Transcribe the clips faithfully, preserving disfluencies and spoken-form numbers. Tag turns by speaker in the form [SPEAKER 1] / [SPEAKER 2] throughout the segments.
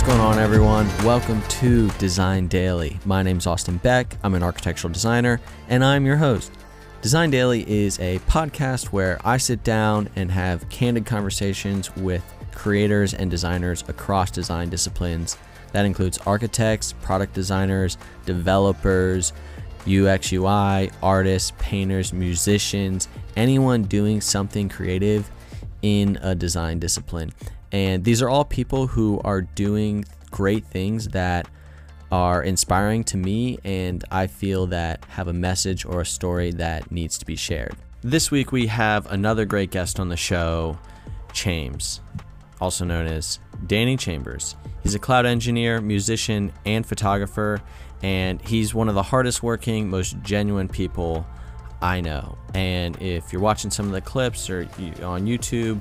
[SPEAKER 1] going on, everyone? Welcome to Design Daily. My name's Austin Beck. I'm an architectural designer, and I'm your host. Design Daily is a podcast where I sit down and have candid conversations with creators and designers across design disciplines. That includes architects, product designers, developers, U X U I, artists, painters, musicians, anyone doing something creative in a design discipline. And these are all people who are doing great things that are inspiring to me, and I feel that have a message or a story that needs to be shared. This week we have another great guest on the show, Chames, also known as Danny Chambers. He's a cloud engineer, musician, and photographer, and he's one of the hardest working, most genuine people I know. And if you're watching some of the clips or on YouTube,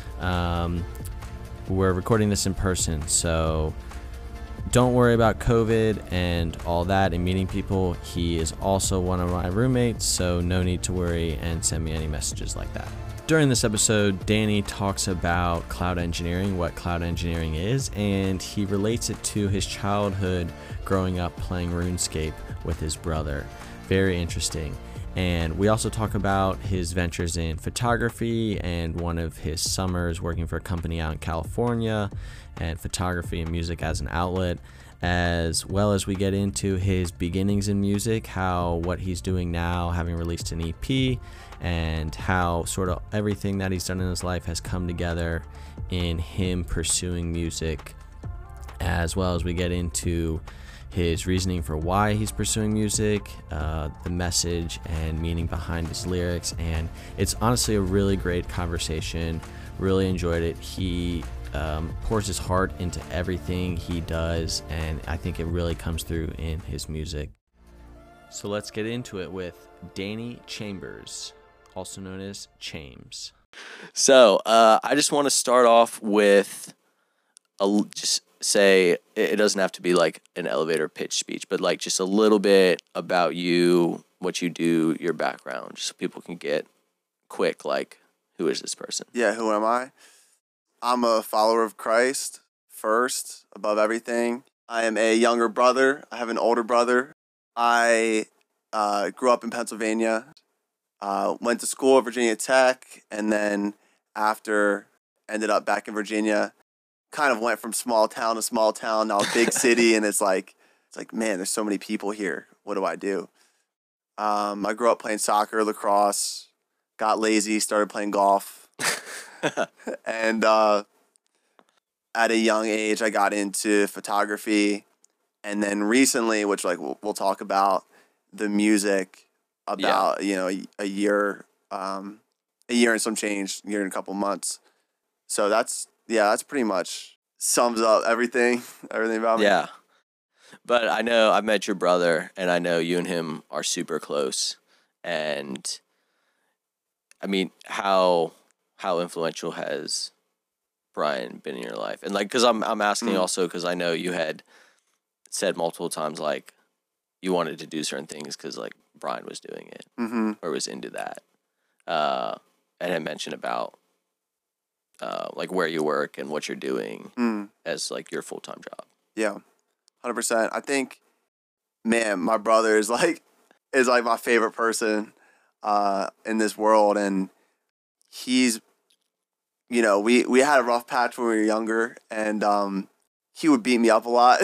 [SPEAKER 1] um, we're recording this in person, so don't worry about COVID and all that and meeting people. He is also one of my roommates, so no need to worry and send me any messages like that. During this episode, Danny talks about cloud engineering, what cloud engineering is, and he relates it to his childhood growing up playing RuneScape with his brother. Very interesting. And we also talk about his ventures in photography and one of his summers working for a company out in California, and photography and music as an outlet, as well as we get into his beginnings in music, how what he's doing now, having released an E P, and how sort of everything that he's done in his life has come together in him pursuing music, as well as we get into his reasoning for why he's pursuing music, uh, the message and meaning behind his lyrics, and it's honestly a really great conversation. Really enjoyed it. He um, pours his heart into everything he does, and I think it really comes through in his music. So let's get into it with Danny Chambers, also known as Chames. So uh, I just want to start off with a, just say it doesn't have to be like an elevator pitch speech, but like just a little bit about you, what you do, your background, just so people can get quick, like, who is this person?
[SPEAKER 2] Yeah, who am I? I'm a follower of Christ first, above everything. I am a younger brother. I have an older brother. I uh, grew up in Pennsylvania, uh, went to school at Virginia Tech, and then after ended up back in Virginia. Kind of went from small town to small town, now a big city, and it's like, it's like, man, there's so many people here. What do I do? Um, I grew up playing soccer, lacrosse, got lazy, started playing golf, and uh, at a young age, I got into photography, and then recently, which like we'll, we'll talk about, the music about yeah. you know a, a year, um, a year and some change, a year and a couple months. So that's. Yeah, that's pretty much sums up everything, everything about me.
[SPEAKER 1] Yeah. But I know I met your brother, and I know you and him are super close. And I mean, how how influential has Brian been in your life? And like, because I'm I'm asking mm. also because I know you had said multiple times like you wanted to do certain things because like Brian was doing it
[SPEAKER 2] mm-hmm.
[SPEAKER 1] or was into that, uh, and had mentioned about. Uh, like where you work and what you're doing
[SPEAKER 2] mm.
[SPEAKER 1] as like your full-time job.
[SPEAKER 2] Yeah, one hundred percent. I think, man, my brother is like is like my favorite person uh, in this world, and he's, you know, we, we had a rough patch when we were younger, and um, he would beat me up a lot,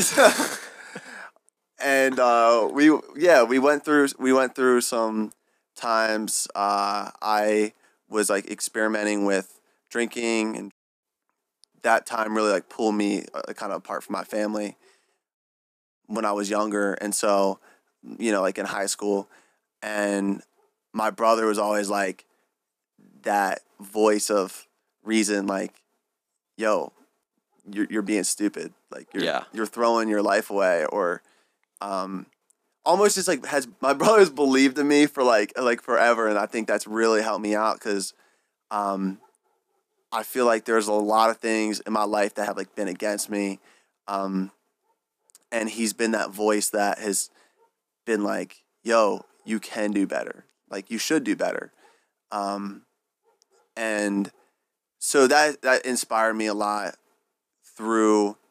[SPEAKER 2] and uh, we yeah we went through we went through some times. Uh, I was like experimenting with drinking, and that time really like pulled me uh, kind of apart from my family when I was younger. And so, you know, like in high school, and my brother was always like that voice of reason, like, yo, you're, you're being stupid. Like you're,
[SPEAKER 1] yeah.
[SPEAKER 2] you're throwing your life away, or, um, almost just like has my brother's believed in me for like, like forever. And I think that's really helped me out. Cause, um, I feel like there's a lot of things in my life that have like been against me. Um, and he's been that voice that has been like, yo, you can do better. Like you should do better. Um, and so that, that inspired me a lot through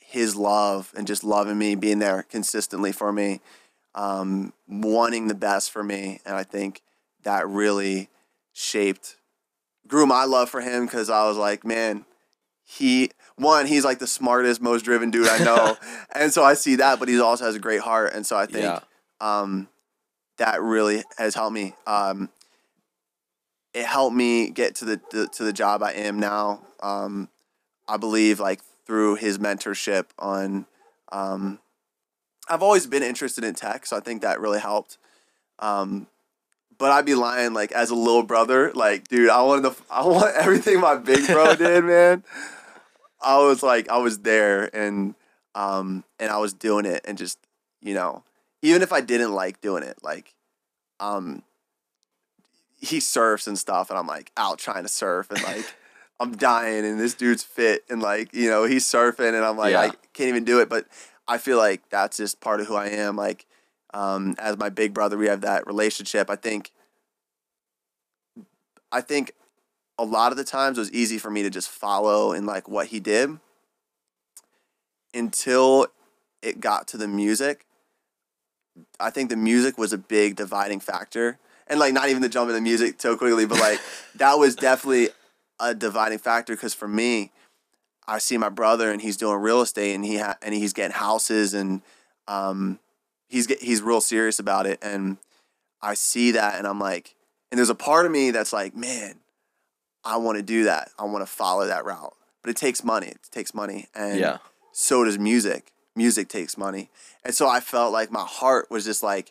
[SPEAKER 2] his love and just loving me, being there consistently for me, um, wanting the best for me. And I think that really shaped, grew my love for him, because I was like, man, he, one, he's like the smartest, most driven dude I know. And so I see that, but he also has a great heart. And so I think
[SPEAKER 1] Yeah.
[SPEAKER 2] um, that really has helped me. Um, it helped me get to the, the to the job I am now. Um, I believe like through his mentorship on, um, I've always been interested in tech, so I think that really helped. Um, but I'd be lying, like as a little brother, like dude, I wanted the, I want everything my big bro did, man. I was like, I was there, and um, and I was doing it, and just, you know, even if I didn't like doing it, like, um, he surfs and stuff, and I'm like out trying to surf, and like I'm dying, and this dude's fit, and like, you know, he's surfing, and I'm like,
[SPEAKER 1] Yeah.
[SPEAKER 2] I can't even do it, but I feel like that's just part of who I am. Like, um, as my big brother, we have that relationship. I think, I think a lot of the times it was easy for me to just follow in like what he did until it got to the music. I think the music was a big dividing factor. And like, not even to jump into music so quickly, but like that was definitely a dividing factor, because for me, I see my brother and he's doing real estate, and he ha- and he's getting houses, and um, he's get- he's real serious about it, and I see that, and I'm like, and there's a part of me that's like, man, I want to do that. I want to follow that route, but it takes money. It takes money, and
[SPEAKER 1] Yeah.
[SPEAKER 2] so does music. Music takes money, and so I felt like my heart was just like,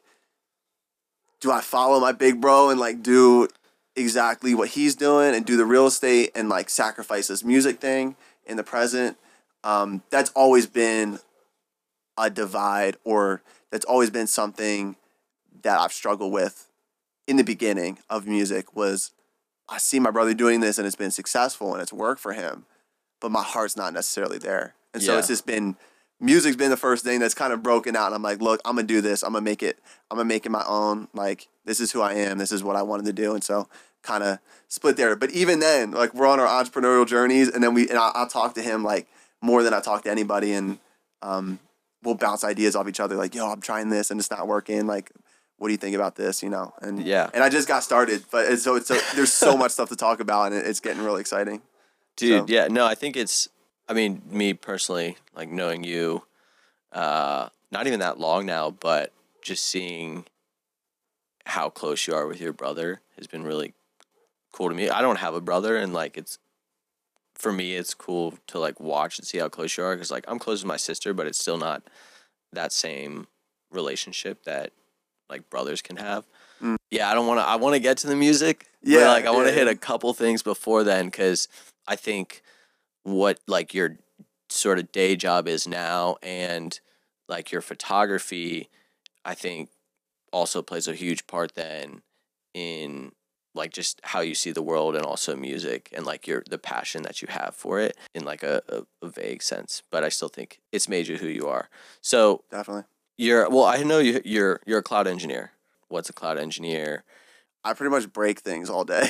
[SPEAKER 2] do I follow my big bro and like do exactly what he's doing and do the real estate and like sacrifice this music thing in the present? Um, that's always been a divide, or that's always been something that I've struggled with in the beginning of music. Was I see my brother doing this and it's been successful and it's worked for him, but my heart's not necessarily there. And so
[SPEAKER 1] Yeah.
[SPEAKER 2] it's just been, music's been the first thing that's kind of broken out. And I'm like, look, I'm going to do this. I'm going to make it, I'm going to make it my own. Like, this is who I am. This is what I wanted to do. And so kind of split there. But even then, like, we're on our entrepreneurial journeys, and then we, and I'll, I'll talk to him like more than I talk to anybody. And um, we'll bounce ideas off each other. Like, yo, I'm trying this and it's not working. Like, what do you think about this? You know? And
[SPEAKER 1] Yeah.
[SPEAKER 2] and I just got started, but it's, so it's so, there's so much stuff to talk about, and it, it's getting really exciting.
[SPEAKER 1] Dude,
[SPEAKER 2] So.
[SPEAKER 1] yeah, no, I think it's, I mean, me personally, like knowing you, uh, not even that long now, but just seeing how close you are with your brother has been really cool to me. I don't have a brother, and like it's, for me, it's cool to like watch and see how close you are, because like I'm close with my sister, but it's still not that same relationship that like brothers can have.
[SPEAKER 2] Mm.
[SPEAKER 1] Yeah, I don't want to, I want to get to the music.
[SPEAKER 2] Yeah,
[SPEAKER 1] But like I want to
[SPEAKER 2] yeah,
[SPEAKER 1] hit
[SPEAKER 2] yeah.
[SPEAKER 1] a couple things before then, because I think what like your sort of day job is now, and like your photography, I think also plays a huge part then in like just how you see the world, and also music, and like your the passion that you have for it in like a, a, a vague sense. But I still think it's made you who you are. So
[SPEAKER 2] Definitely.
[SPEAKER 1] you're, well, I know you you're you're a cloud engineer. What's a cloud engineer?
[SPEAKER 2] I pretty much break things all day.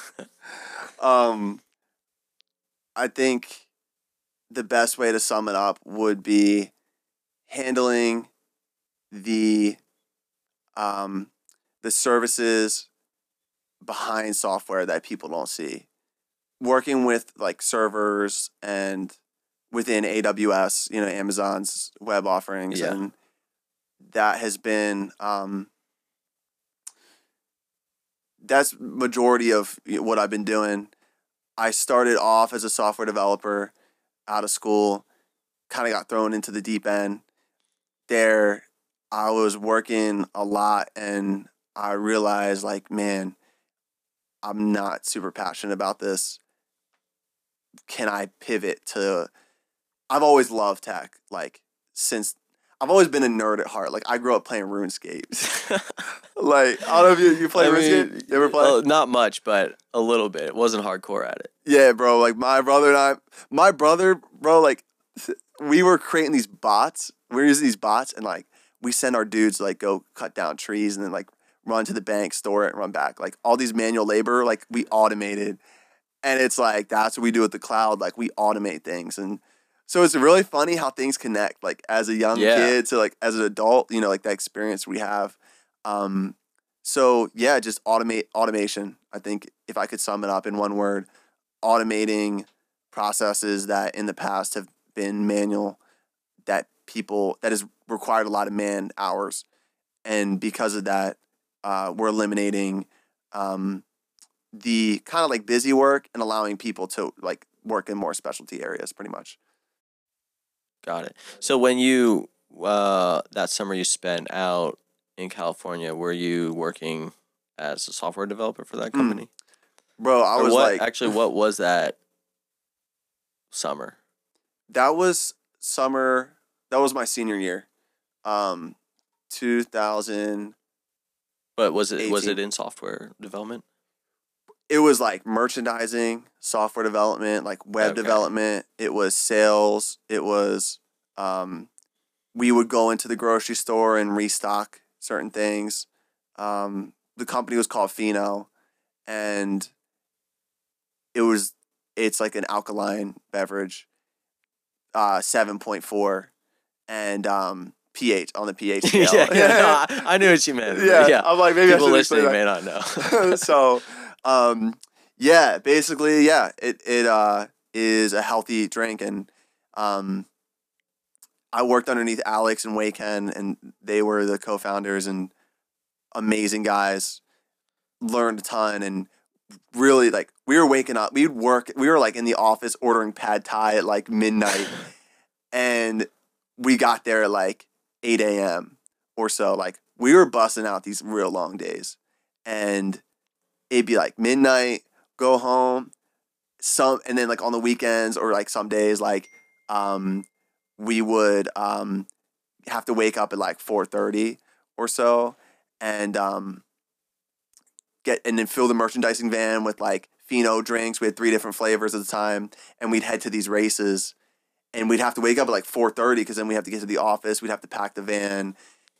[SPEAKER 2] um, I think the best way to sum it up would be handling the um, the services behind software that people don't see. Working with like servers and within A W S, you know, Amazon's web offerings,
[SPEAKER 1] Yeah.
[SPEAKER 2] and that has been um, that's majority of what I've been doing. I started off as a software developer out of school, kind of got thrown into the deep end. There, I was working a lot, and I realized, like, man, I'm not super passionate about this. Can I pivot to, I've always loved tech, like, since, I've always been a nerd at heart. Like, I grew up playing RuneScape. Like, I don't know if you, you play
[SPEAKER 1] I
[SPEAKER 2] RuneScape?
[SPEAKER 1] mean,
[SPEAKER 2] You ever play?
[SPEAKER 1] uh, not much, but a little bit. It wasn't hardcore at it.
[SPEAKER 2] Yeah, bro. Like, my brother and I, my brother, bro, like, we were creating these bots. We were using these bots, and, like, we send our dudes to, like, go cut down trees and then, like, run to the bank, store it, and run back. Like, all these manual labor, like, we automated. And it's like, that's what we do with the cloud. Like, we automate things. And So it's really funny how things connect, like as a young
[SPEAKER 3] Yeah.
[SPEAKER 2] kid to like as an adult, you know, like that experience we have. Um, so yeah, just automate automation. I think if I could sum it up in one word, automating processes that in the past have been manual, that people that has required a lot of man hours, and because of that, uh, we're eliminating um, the kind of like busy work and allowing people to like work in more specialty areas, pretty much.
[SPEAKER 3] Got it. So when you uh that summer you spent out in California, were you working as a software developer for that
[SPEAKER 2] Mm.
[SPEAKER 3] company?
[SPEAKER 2] Bro, I
[SPEAKER 3] Or
[SPEAKER 2] was
[SPEAKER 3] what
[SPEAKER 2] like,
[SPEAKER 3] actually what was that summer?
[SPEAKER 2] that was summer. That was my senior year, um, two thousand.
[SPEAKER 3] But was it was
[SPEAKER 2] eighteen.
[SPEAKER 3] it in software development?
[SPEAKER 2] It was like merchandising, software development, like web
[SPEAKER 3] Okay.
[SPEAKER 2] development. It was sales. It was, um, we would go into the grocery store and restock certain things. Um, the company was called Fino, and it was, it's like an alkaline beverage, uh, seven point four, and um, pH on the pH scale.
[SPEAKER 3] yeah, yeah, no, I, I knew what you meant. but
[SPEAKER 2] yeah,
[SPEAKER 3] yeah.
[SPEAKER 2] I'm like, maybe
[SPEAKER 3] People
[SPEAKER 2] I should explain
[SPEAKER 3] listening
[SPEAKER 2] that.
[SPEAKER 3] may not know.
[SPEAKER 2] so, um, yeah, basically, yeah, it it uh is a healthy drink, and um, I worked underneath Alex and Wei Ken, and they were the co-founders and amazing guys. Learned a ton, and really like we were waking up. We'd work. We were like in the office ordering pad thai at like midnight, and we got there at like eight a.m. or so. Like we were busting out these real long days, and it'd be like midnight, go home, some, and then like on the weekends or like some days, like um, we would um have to wake up at like four thirty or so, and um get and then fill the merchandising van with like Fino drinks. We had three different flavors at the time, and we'd head to these races, and we'd have to wake up at like four thirty because then we have to get to the office. We'd have to pack the van,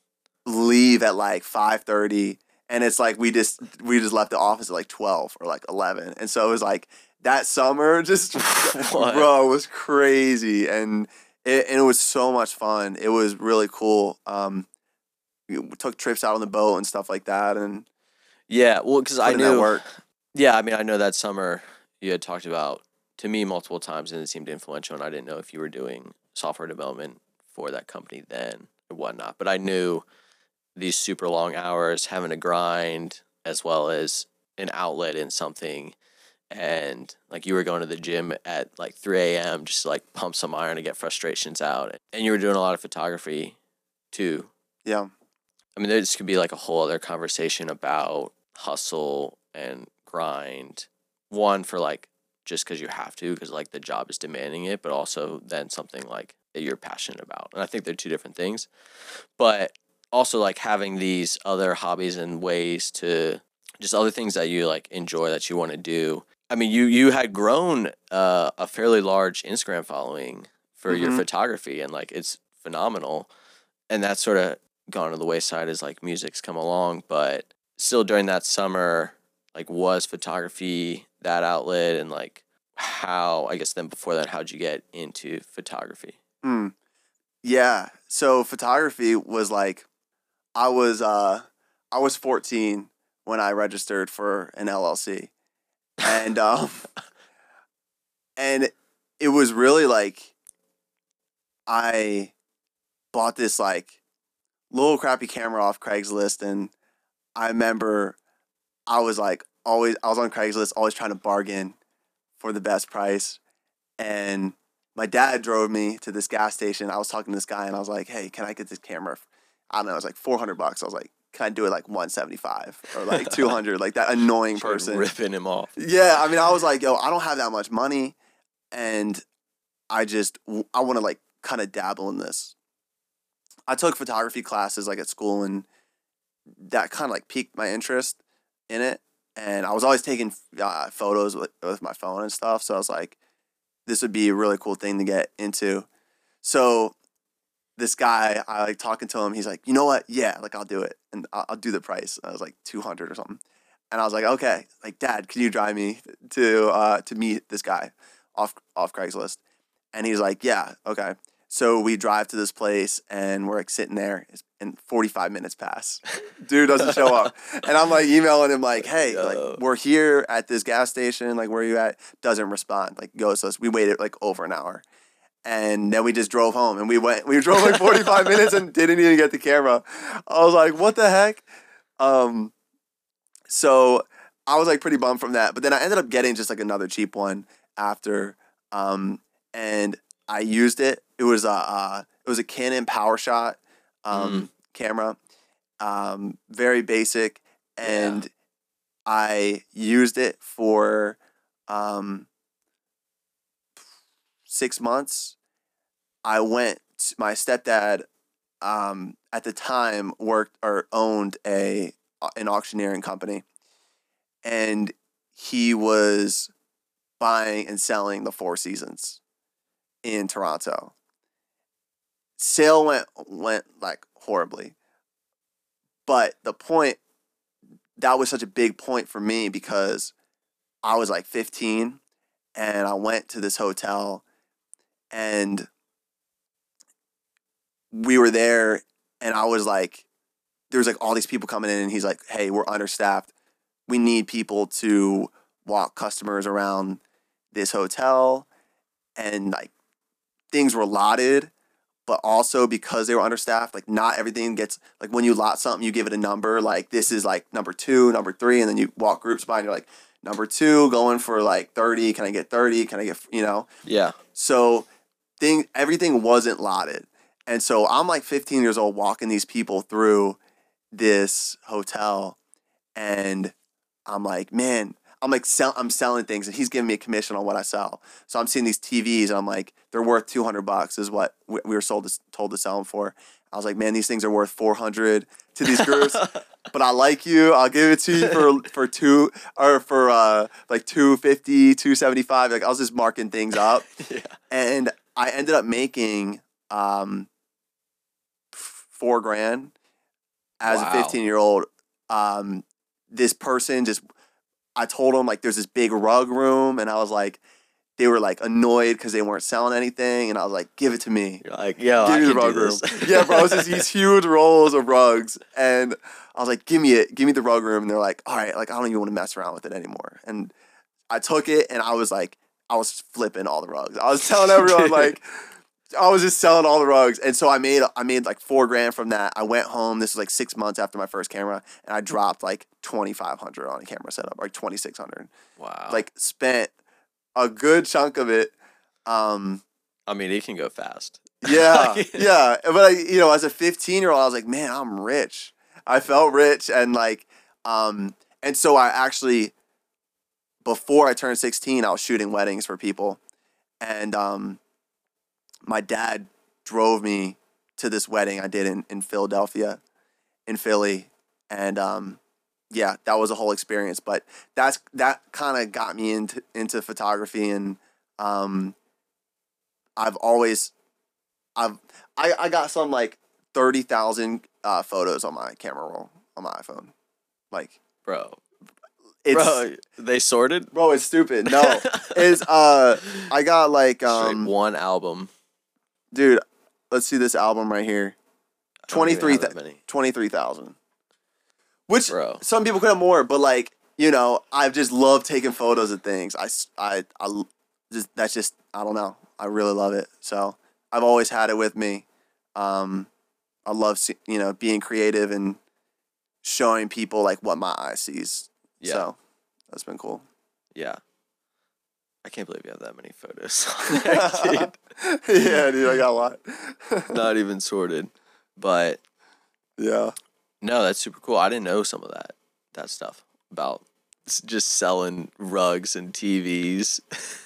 [SPEAKER 2] leave at like five thirty. And it's like we just we just left the office at like twelve or like eleven, and so it was like that summer just
[SPEAKER 3] What?
[SPEAKER 2] bro, it was crazy, and it and it was so much fun. It was really cool. Um, we took trips out on the boat and stuff like that, and
[SPEAKER 3] Yeah, well, because I
[SPEAKER 2] put in that
[SPEAKER 3] knew.
[SPEAKER 2] work.
[SPEAKER 3] Yeah, I mean, I know that summer you had talked about to me multiple times, and it seemed influential. And I didn't know if you were doing software development for that company then or whatnot. But I knew these super long hours, having to grind, as well as an outlet in something, and like you were going to the gym at like three a.m. just to like pump some iron to get frustrations out, and you were doing a lot of photography too.
[SPEAKER 2] Yeah.
[SPEAKER 3] I mean, this could be like a whole other conversation about hustle and grind. One, for like just because you have to, because like the job is demanding it, but also then something like that you're passionate about. And I think they're two different things. But also like having these other hobbies and ways to just other things that you like enjoy that you want to do. I mean, you you had grown uh, a fairly large Instagram following for your
[SPEAKER 2] Mhm.
[SPEAKER 3] photography, and like it's phenomenal. And that's sort of gone to the wayside as like music's come along, but still during that summer, like was photography that outlet, and like how, I guess then before that, how'd you get into photography?
[SPEAKER 2] Mm. Yeah. So photography was like I was uh I was fourteen when I registered for an L L C. And um and it was really like I bought this like little crappy camera off Craigslist, and I remember I was like always I was on Craigslist always trying to bargain for the best price, and my dad drove me to this gas station. I was talking to this guy, and I was like, "Hey, can I get this camera?" I don't know, it was like four hundred bucks. I was like, "Can I do it like one seventy-five or like two hundred?" Like that annoying
[SPEAKER 3] Just, like,
[SPEAKER 2] person.
[SPEAKER 3] ripping him off.
[SPEAKER 2] Yeah, I mean, I was like, "Yo, I don't have that much money, and I just I want to like kind of dabble in this." I took photography classes like at school, and that kind of like piqued my interest in it. And I was always taking uh, photos with, with my phone and stuff. So I was like, this would be a really cool thing to get into. So this guy, I like talking to him. He's like, you know what? Yeah, like I'll do it, and I'll, I'll do the price. I was like two hundred or something, and I was like, okay, like Dad, can you drive me to uh, to meet this guy off off Craigslist? And he's like, yeah, okay. So we drive to this place and we're like sitting there and forty-five minutes pass. Dude doesn't show up. And I'm like emailing him like, hey,
[SPEAKER 3] Yo.
[SPEAKER 2] like we're here at this gas station. Like, where are you at? Doesn't respond. Like, goes to us. We waited like over an hour. And then we just drove home and we went, we drove like forty-five minutes and didn't even get the camera. I was like, what the heck? Um, so I was like pretty bummed from that. But then I ended up getting just like another cheap one after, um, and I used it. It was a uh, it was a Canon PowerShot um, mm. camera, um, very basic, and yeah. I used it for um, six months. I went. To, my stepdad um, at the time worked or owned a an auctioneering company, and he was buying and selling the Four Seasons in Toronto. Sale went went like horribly. But the point, that was such a big point for me because I was like fifteen and I went to this hotel and we were there and I was like, there was like all these people coming in and he's like, hey, we're understaffed. We need people to walk customers around this hotel, and like things were lotted, but also because they were understaffed, like not everything gets, like when you lot something, you give it a number, like this is like number two, number three, and then you walk groups by and you're like, number two going for like thirty, can I get thirty, can I get, you know?
[SPEAKER 3] Yeah.
[SPEAKER 2] So thing, everything wasn't lotted. And so I'm like fifteen years old walking these people through this hotel and I'm like, man, I'm like, sell, I'm selling things and he's giving me a commission on what I sell. So I'm seeing these T Vs and I'm like, they're worth two hundred bucks is what we were sold to, told to sell them for. I was like, man, these things are worth four hundred to these groups, but I like you. I'll give it to you for, for two or for uh, like two fifty, two seventy-five. Like I was just marking things up.
[SPEAKER 3] Yeah.
[SPEAKER 2] And I ended up making um, four grand as
[SPEAKER 3] wow.
[SPEAKER 2] a fifteen year old. Um, this person just, I told them like there's this big rug room and I was like, they were like annoyed because they weren't selling anything and I was like, give it to me.
[SPEAKER 3] You're like, yo,
[SPEAKER 2] give
[SPEAKER 3] I
[SPEAKER 2] me
[SPEAKER 3] can
[SPEAKER 2] the rug
[SPEAKER 3] do
[SPEAKER 2] room.
[SPEAKER 3] this.
[SPEAKER 2] Yeah, bro, it's just these huge rolls of rugs and I was like, give me it, give me the rug room. And they're like, all right, like I don't even want to mess around with it anymore. And I took it and I was like, I was flipping all the rugs. I was telling everyone like, I was just selling all the rugs. And so I made I made like four grand from that. I went home. This was like six months after my first camera. And I dropped like twenty-five hundred on a camera setup, or like twenty-six hundred.
[SPEAKER 3] Wow.
[SPEAKER 2] Like spent a good chunk of it. Um,
[SPEAKER 3] I mean, it can go fast.
[SPEAKER 2] Yeah. Yeah. But I, you know, as a fifteen year old, I was like, man, I'm rich. I felt rich. And like, um, and so I actually, before I turned sixteen, I was shooting weddings for people. And, um, my dad drove me to this wedding I did in, in Philadelphia, in Philly. And, um, yeah, that was a whole experience, but that's, that kind of got me into, into photography. And, um, I've always, I've, I, I got some like thirty thousand, uh, photos on my camera roll on my iPhone. Like,
[SPEAKER 3] bro,
[SPEAKER 2] it's,
[SPEAKER 3] bro, they sorted,
[SPEAKER 2] bro, it's stupid. No, it's, uh, I got like, um,
[SPEAKER 3] straight one album.
[SPEAKER 2] Dude, let's see this album right here. twenty-three thousand. Which Bro. Some people could have more, but like, you know, I've just loved taking photos of things. I, I, I just, that's just, I don't know. I really love it. So I've always had it with me. Um, I love, you know, being creative and showing people like what my eye sees. Yeah. So that's been cool.
[SPEAKER 3] Yeah. I can't believe you have that many photos on there, dude.
[SPEAKER 2] Yeah, dude, I got a lot.
[SPEAKER 3] Not even sorted. But
[SPEAKER 2] yeah.
[SPEAKER 3] No, that's super cool. I didn't know some of that that stuff about just selling rugs and T Vs.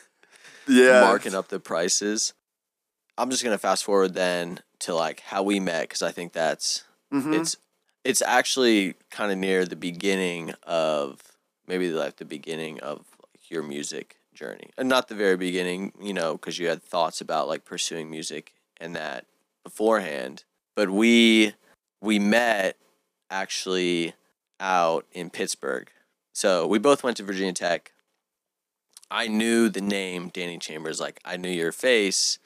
[SPEAKER 2] Yeah.
[SPEAKER 3] Marking up the prices. I'm just going to fast forward then to like how we met because I think that's mm-hmm. it's it's actually kind of near the beginning of maybe like the beginning of like, your music journey, and not the very beginning, you know, because you had thoughts about like pursuing music and that beforehand. But we we met actually out in Pittsburgh. So we both went to Virginia Tech. I knew the name Danny Chambers, like I knew your face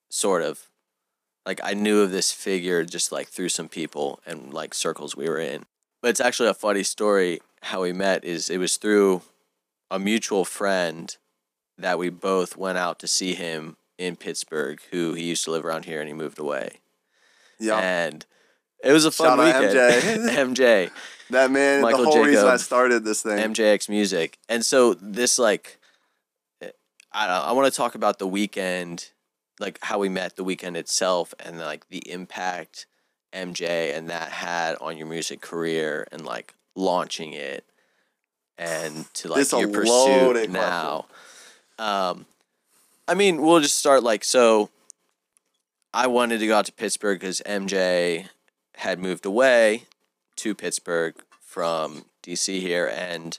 [SPEAKER 3] sort of. Like, I knew of this figure just, like, through some people and, like, circles we were in. But it's actually a funny story how we met is it was through a mutual friend that we both went out to see him in Pittsburgh, who he used to live around here and he moved away.
[SPEAKER 2] Yeah.
[SPEAKER 3] And it was a fun
[SPEAKER 2] Shout out
[SPEAKER 3] weekend.
[SPEAKER 2] M J.
[SPEAKER 3] M J.
[SPEAKER 2] That man,
[SPEAKER 3] Michael
[SPEAKER 2] the whole reason I
[SPEAKER 3] Jacob,
[SPEAKER 2] started this thing.
[SPEAKER 3] M J X Music. And so this, like, I don't know, I want to talk about the weekend, like how we met, the weekend itself, and like the impact M J and that had on your music career and like launching it and to like
[SPEAKER 2] This a
[SPEAKER 3] your
[SPEAKER 2] loaded
[SPEAKER 3] pursuit now. Um, I mean, we'll just start like, so I wanted to go out to Pittsburgh because M J had moved away to Pittsburgh from D C here, and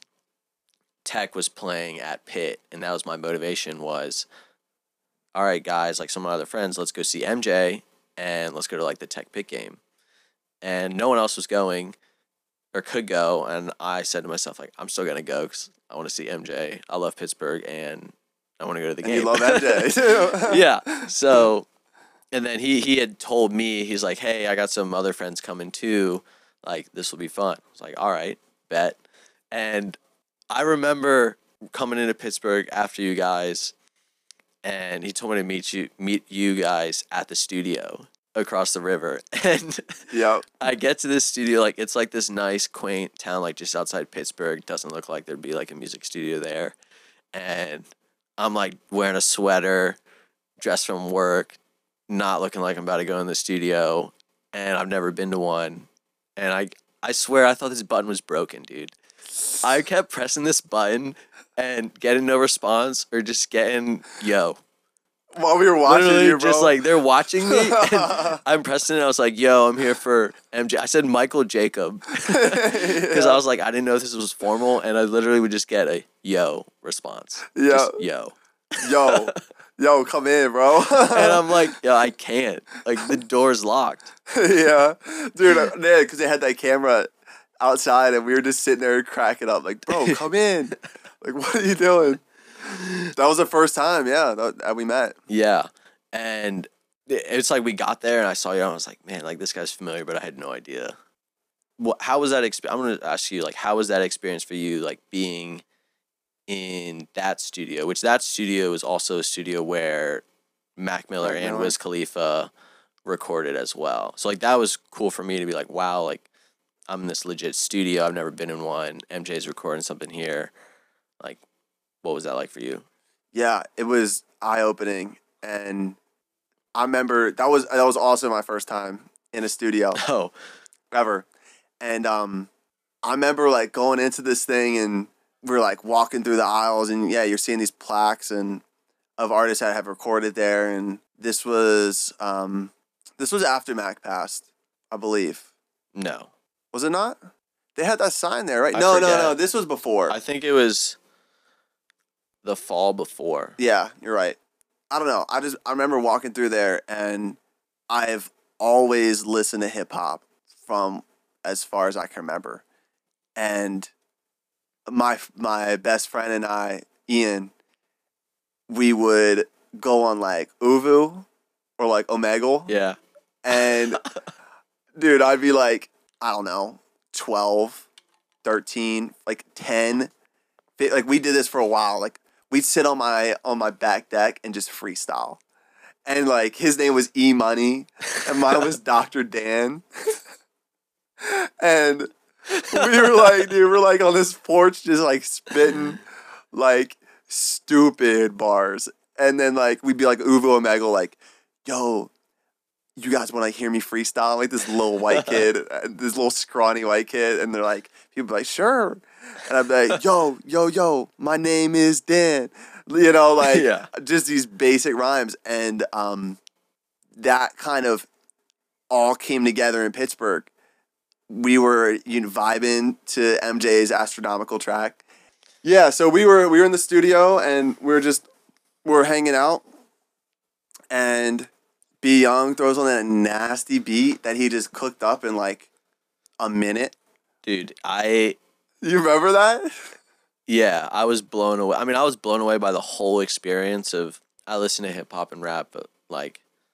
[SPEAKER 3] Tech was playing at Pitt, and that was my motivation was, all right, guys, like some of my other friends, let's go see M J, and let's go to like the Tech Pitt game. And no one else was going or could go, and I said to myself, like, I'm still going to go because I want to see M J. I love Pittsburgh, and I want to go to the
[SPEAKER 2] And
[SPEAKER 3] game.
[SPEAKER 2] you love M J too.
[SPEAKER 3] Yeah. So, and then he, he had told me, he's like, hey, I got some other friends coming too. Like, this will be fun. I was like, all right, bet. And I remember coming into Pittsburgh after you guys, and he told me to meet you meet you guys at the studio across the river. And
[SPEAKER 2] Yep.
[SPEAKER 3] I get to this studio, like, it's like this nice, quaint town, like, just outside Pittsburgh. Doesn't look like there'd be, like, a music studio there. And I'm, like, wearing a sweater, dressed from work, not looking like I'm about to go in the studio. And I've never been to one. And I, I swear I thought this button was broken, dude. I kept pressing this button and getting no response or just getting, yo.
[SPEAKER 2] While we were watching
[SPEAKER 3] Literally,
[SPEAKER 2] you, bro.
[SPEAKER 3] just like they're watching me, and I'm pressing it. I was like, "Yo, I'm here for M J." I said Michael Jacob because I was like, I didn't know if this was formal, and I literally would just get a "yo" response.
[SPEAKER 2] Yeah.
[SPEAKER 3] Just, yo.
[SPEAKER 2] yo, yo, come in, bro.
[SPEAKER 3] And I'm like, yo, I can't. Like the door's locked.
[SPEAKER 2] Yeah, dude, uh, yeah, because they had that camera outside, and we were just sitting there cracking up, like, bro, come in. Like, what are you doing? That was the first time, yeah, that, that we met.
[SPEAKER 3] Yeah, and it- it's like we got there, and I saw you, and I was like, man, like this guy's familiar, but I had no idea. What? How was that experience? I'm gonna ask you, like, how was that experience for you, like being in that studio? Which that studio is also a studio where Mac Miller
[SPEAKER 2] Mac
[SPEAKER 3] and
[SPEAKER 2] Miller.
[SPEAKER 3] Wiz Khalifa recorded as well. So like that was cool for me to be like, wow, like I'm in this legit studio. I've never been in one. M J's recording something here. Like, what was that like for you?
[SPEAKER 2] Yeah, it was eye opening, and I remember that was that was also my first time in a studio
[SPEAKER 3] Oh,
[SPEAKER 2] ever, and um, I remember like going into this thing, and we're like walking through the aisles, and yeah, you're seeing these plaques and of artists that have recorded there, and this was um, this was after Mac passed, I believe.
[SPEAKER 3] no.
[SPEAKER 2] Was it not? They had that sign there, right?
[SPEAKER 3] I
[SPEAKER 2] no, no,
[SPEAKER 3] forget.
[SPEAKER 2] no. This was before.
[SPEAKER 3] I think it was the fall before.
[SPEAKER 2] Yeah, you're right. I don't know. I just I remember walking through there, and I've always listened to hip hop from as far as I can remember. And my my best friend and I, Ian, we would go on like Uvu or like Omegle,
[SPEAKER 3] Yeah.
[SPEAKER 2] and dude, I'd be like, I don't know, twelve, thirteen, like ten. Fi- Like we did this for a while. Like we'd sit on my on my back deck and just freestyle. And like his name was E Money and mine was Doctor Dan. And we were like, dude, we're like on this porch just like spitting like stupid bars. And then like we'd be like Uvo Omegle, like, yo, you guys want to hear me freestyle? Like this little white kid, uh, this little scrawny white kid, and they're like, people be like, sure. And I'd be like, yo, yo, yo, my name is Dan. You know, like
[SPEAKER 3] Yeah.
[SPEAKER 2] just these basic rhymes. And um, that kind of all came together in Pittsburgh. We were you know, vibing to M J's Astronomical track. Yeah, so we were we were in the studio and we were just we were hanging out, and B Young throws on that nasty beat that he just cooked up in like a minute.
[SPEAKER 3] Dude, I
[SPEAKER 2] You remember that?
[SPEAKER 3] yeah, I was blown away. I mean, I was blown away by the whole experience of I listen to hip hop and rap, but like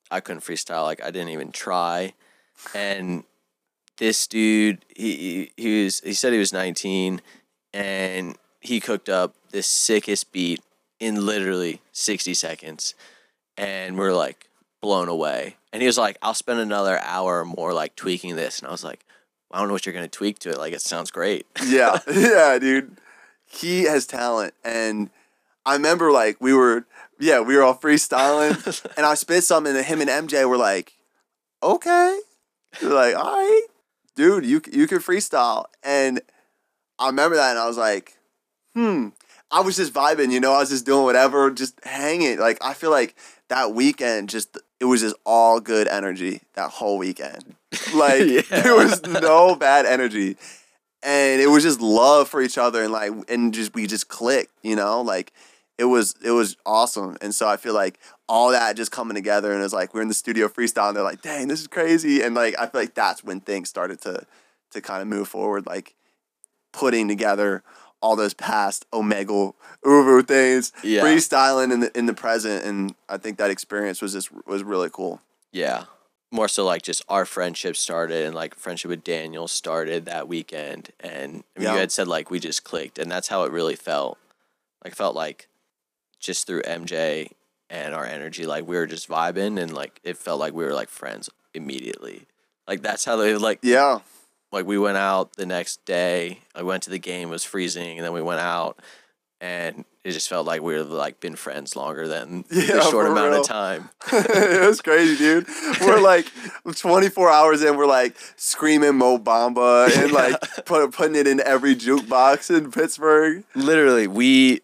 [SPEAKER 3] I couldn't freestyle. Like I didn't even try. And this dude, he he was he said he was nineteen, and he cooked up the sickest beat in literally sixty seconds, and we're like blown away. And he was like, "I'll spend another hour or more like tweaking this," and I was like, "I don't know what you're gonna tweak to it. Like it sounds great."
[SPEAKER 2] Yeah, yeah, dude. He has talent, and I remember like we were, yeah, we were all freestyling, and I spit something, and him and M J were like, "Okay," they're like, "All right, dude, you you can freestyle," and I remember that, and I was like, "Hmm." I was just vibing, you know. I was just doing whatever, just hanging. Like I feel like that weekend, just it was just all good energy that whole weekend. Like
[SPEAKER 3] Yeah.
[SPEAKER 2] there was no bad energy. And it was just love for each other, and like, and just we just clicked, you know, like it was it was awesome. And so I feel like all that just coming together, and it's like we're in the studio freestyle, and they're like, "Dang, this is crazy!" And like I feel like that's when things started to to kind of move forward, like putting together all those past Omegle Uvu things,
[SPEAKER 3] Yeah.
[SPEAKER 2] freestyling in the in the present, and I think that experience was just was really cool.
[SPEAKER 3] Yeah. More so like just our friendship started, and like friendship with Daniel started that weekend. And I mean,
[SPEAKER 2] Yeah.
[SPEAKER 3] you had said like we just clicked, and that's how it really felt. Like, felt like just through M J and our energy, like we were just vibing, and like it felt like we were like friends immediately. Like that's how they like,
[SPEAKER 2] Yeah,
[SPEAKER 3] like we went out the next day. I went to the game, it was freezing, and then we went out, and it just felt like we were like been friends longer than
[SPEAKER 2] Yeah,
[SPEAKER 3] the short
[SPEAKER 2] for
[SPEAKER 3] amount
[SPEAKER 2] real.
[SPEAKER 3] of time.
[SPEAKER 2] it was crazy, dude. We're like twenty-four hours in, we're like screaming Mo Bamba and like put, putting it in every jukebox in Pittsburgh.
[SPEAKER 3] Literally, we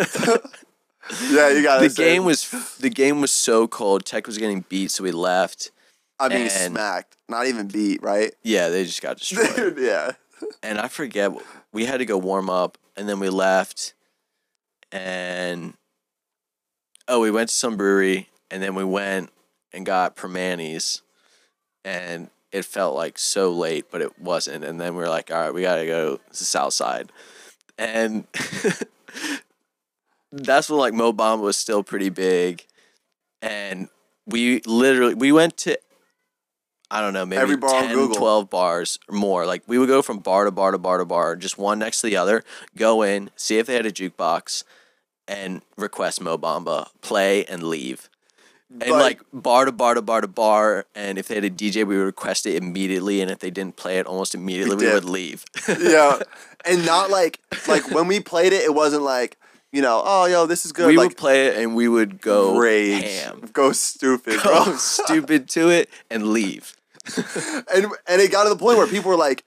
[SPEAKER 2] Yeah, you got
[SPEAKER 3] the game was the game was so cold. Tech was getting beat, so we left.
[SPEAKER 2] I mean,
[SPEAKER 3] and-
[SPEAKER 2] smacked, not even beat, right?
[SPEAKER 3] Yeah, they just got destroyed.
[SPEAKER 2] Dude, yeah.
[SPEAKER 3] And I forget, we had to go warm up, and then we left, and oh, we went to some brewery, and then we went and got Permanis, and it felt like so late, but it wasn't. And then we were like, all right, we gotta go to the south side, and that's when like Mo Bamba was still pretty big, and we literally we went to, I don't know, maybe
[SPEAKER 2] Every bar on
[SPEAKER 3] ten,
[SPEAKER 2] Google.
[SPEAKER 3] twelve bars or more. Like, we would go from bar to bar to bar to bar, just one next to the other, go in, see if they had a jukebox, and request Mo Bamba, play, and leave. And,
[SPEAKER 2] But-
[SPEAKER 3] like, bar to bar to bar to bar, and if they had a D J, we would request it immediately, and if they didn't play it almost immediately, we,
[SPEAKER 2] did.
[SPEAKER 3] would leave.
[SPEAKER 2] Yeah, and not like like when we played it, it wasn't like, you know, oh yo, this is good.
[SPEAKER 3] we
[SPEAKER 2] like
[SPEAKER 3] would play it, and we would go
[SPEAKER 2] rage,
[SPEAKER 3] ham.
[SPEAKER 2] go stupid,
[SPEAKER 3] Go
[SPEAKER 2] bro.
[SPEAKER 3] stupid to it, and leave.
[SPEAKER 2] and and it got to the point where people were like,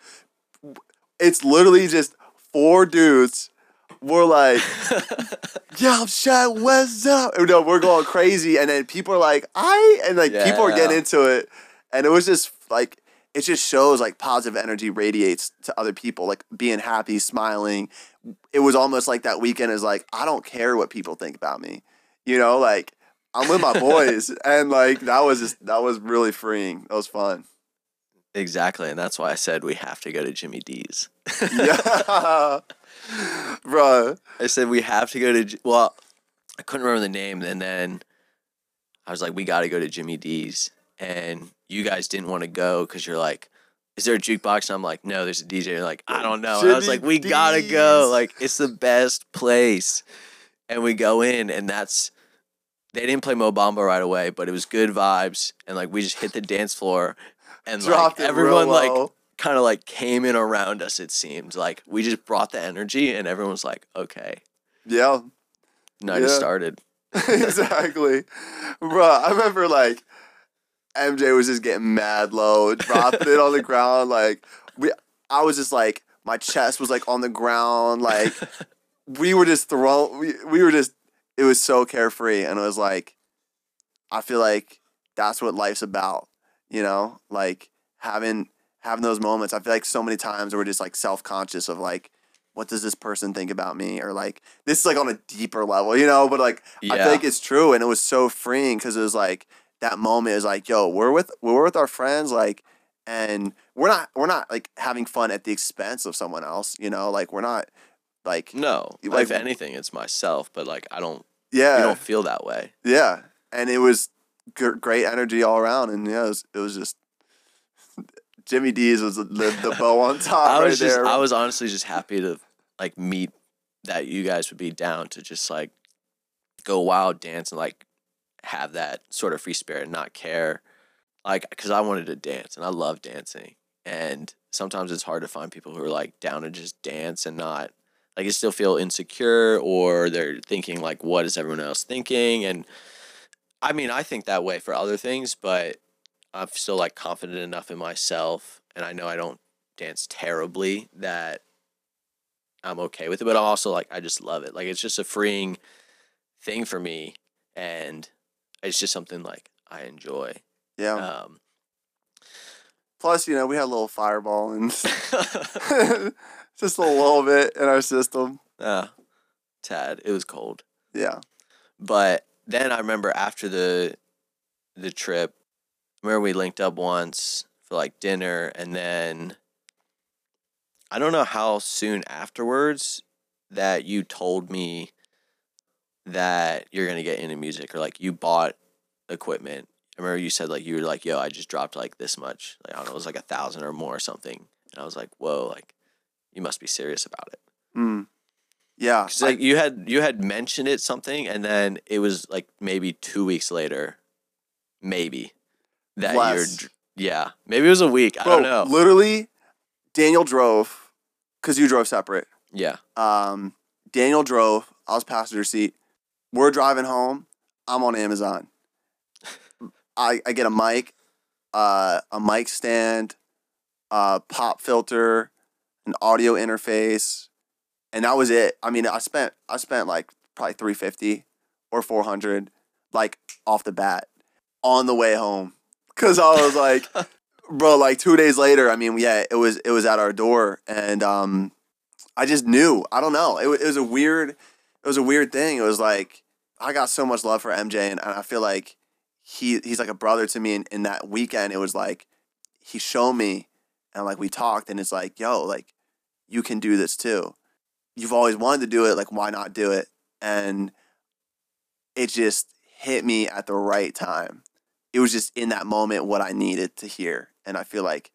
[SPEAKER 2] it's literally just four dudes. We're like, yo, Shaq, what's up? You know, we're going crazy, and then people are like, I, and like people are getting
[SPEAKER 3] Yeah.
[SPEAKER 2] into it, and it was just like, it just shows like positive energy radiates to other people, like being happy, smiling. It was almost like that weekend is like, I don't care what people think about me, you know, like I'm with my boys, and like that was just that was really freeing. That was fun.
[SPEAKER 3] Exactly, and that's why I said we have to go to Jimmy D's.
[SPEAKER 2] Yeah, bro.
[SPEAKER 3] I said we have to go to. J- Well, I couldn't remember the name, and then I was like, "We got to go to Jimmy D's," and you guys didn't want to go because you're like, "Is there a jukebox?" And I'm like, "No, there's a D J." You're like, "I don't know." And I was
[SPEAKER 2] Jimmy
[SPEAKER 3] like, "We gotta go!
[SPEAKER 2] D's.
[SPEAKER 3] Like, it's the best place." And we go in, and that's. They didn't play Mo Bamba right away, but it was good vibes, and like we just hit the dance floor, and
[SPEAKER 2] Dropped
[SPEAKER 3] like
[SPEAKER 2] it real
[SPEAKER 3] everyone like
[SPEAKER 2] low.
[SPEAKER 3] kind of like came in around us. It seemed like we just brought the energy, and everyone was like, "Okay."
[SPEAKER 2] Yeah,
[SPEAKER 3] Night has
[SPEAKER 2] Yeah.
[SPEAKER 3] started.
[SPEAKER 2] exactly, bro. I remember like M J was just getting mad low, dropping it on the ground. Like we, I was just like my chest was like on the ground. Like we were just thrown. We, we were just. It was so carefree, and it was like, I feel like that's what life's about. You know, like having having those moments. I feel like so many times we're just like self conscious of like, what does this person think about me? Or like, this is like on a deeper level, you know? But like, I
[SPEAKER 3] Yeah.
[SPEAKER 2] feel like it's true. And it was so freeing because it was like, that moment is like, yo, we're with, we're with our friends. Like, and we're not, we're not like having fun at the expense of someone else, you know? Like, we're not like,
[SPEAKER 3] No,
[SPEAKER 2] You
[SPEAKER 3] like, if
[SPEAKER 2] like-
[SPEAKER 3] anything, it's myself. But like, I don't.
[SPEAKER 2] yeah,
[SPEAKER 3] You don't feel that way.
[SPEAKER 2] yeah. And it was g- great energy all around, and yeah, it was, it was just Jimmy D's was the, the bow on top.
[SPEAKER 3] I was
[SPEAKER 2] right
[SPEAKER 3] just
[SPEAKER 2] there.
[SPEAKER 3] I was honestly just happy to like meet that you guys would be down to just like go wild, dance, and like have that sort of free spirit and not care, like because I wanted to dance and I love dancing, and sometimes it's hard to find people who are like down to just dance and not like you still feel insecure or they're thinking like what is everyone else thinking. And I mean I think that way for other things, but I'm still like confident enough in myself and I know I don't dance terribly that I'm okay with it, but I'm also like I just love it. Like it's just a freeing thing for me, and it's just something like I enjoy.
[SPEAKER 2] Yeah.
[SPEAKER 3] Um,
[SPEAKER 2] Plus, you know, we had a little fireball and just a little bit in our system.
[SPEAKER 3] uh, tad. It was cold,
[SPEAKER 2] Yeah.
[SPEAKER 3] but then I remember after the the trip, remember we linked up once for like dinner, and then I don't know how soon afterwards that you told me that you're gonna get into music or like you bought equipment. I remember you said like you were like, yo, I just dropped like this much. Like I don't know, it was like a thousand or more or something. And I was like, whoa, like you must be serious about it.
[SPEAKER 2] Mm. Yeah.
[SPEAKER 3] Cause like you had you had mentioned it something, and then it was like maybe two weeks later, maybe that
[SPEAKER 2] Less.
[SPEAKER 3] you're dr- yeah, maybe it was a week. I
[SPEAKER 2] Bro,
[SPEAKER 3] don't know.
[SPEAKER 2] Literally, Daniel drove because you drove separate.
[SPEAKER 3] Yeah,
[SPEAKER 2] Um, Daniel drove. I was passenger seat. We're driving home. I'm on Amazon. I, I get a mic, uh, a mic stand, a pop filter, an audio interface, and that was it. I mean, I spent I spent like probably three fifty or four hundred, like off the bat, on the way home, cause I was like, bro, like two days later. I mean, yeah, it was it was at our door, and um, I just knew. I don't know. It, wa- it was a weird, it was a weird thing. It was like I got so much love for M J, and, and I feel like he he's like a brother to me. And in that weekend, it was like he showed me, and like we talked, and it's like, yo, like you can do this too. You've always wanted to do it. Like, why not do it? And it just hit me at the right time. It was just in that moment what I needed to hear, and I feel like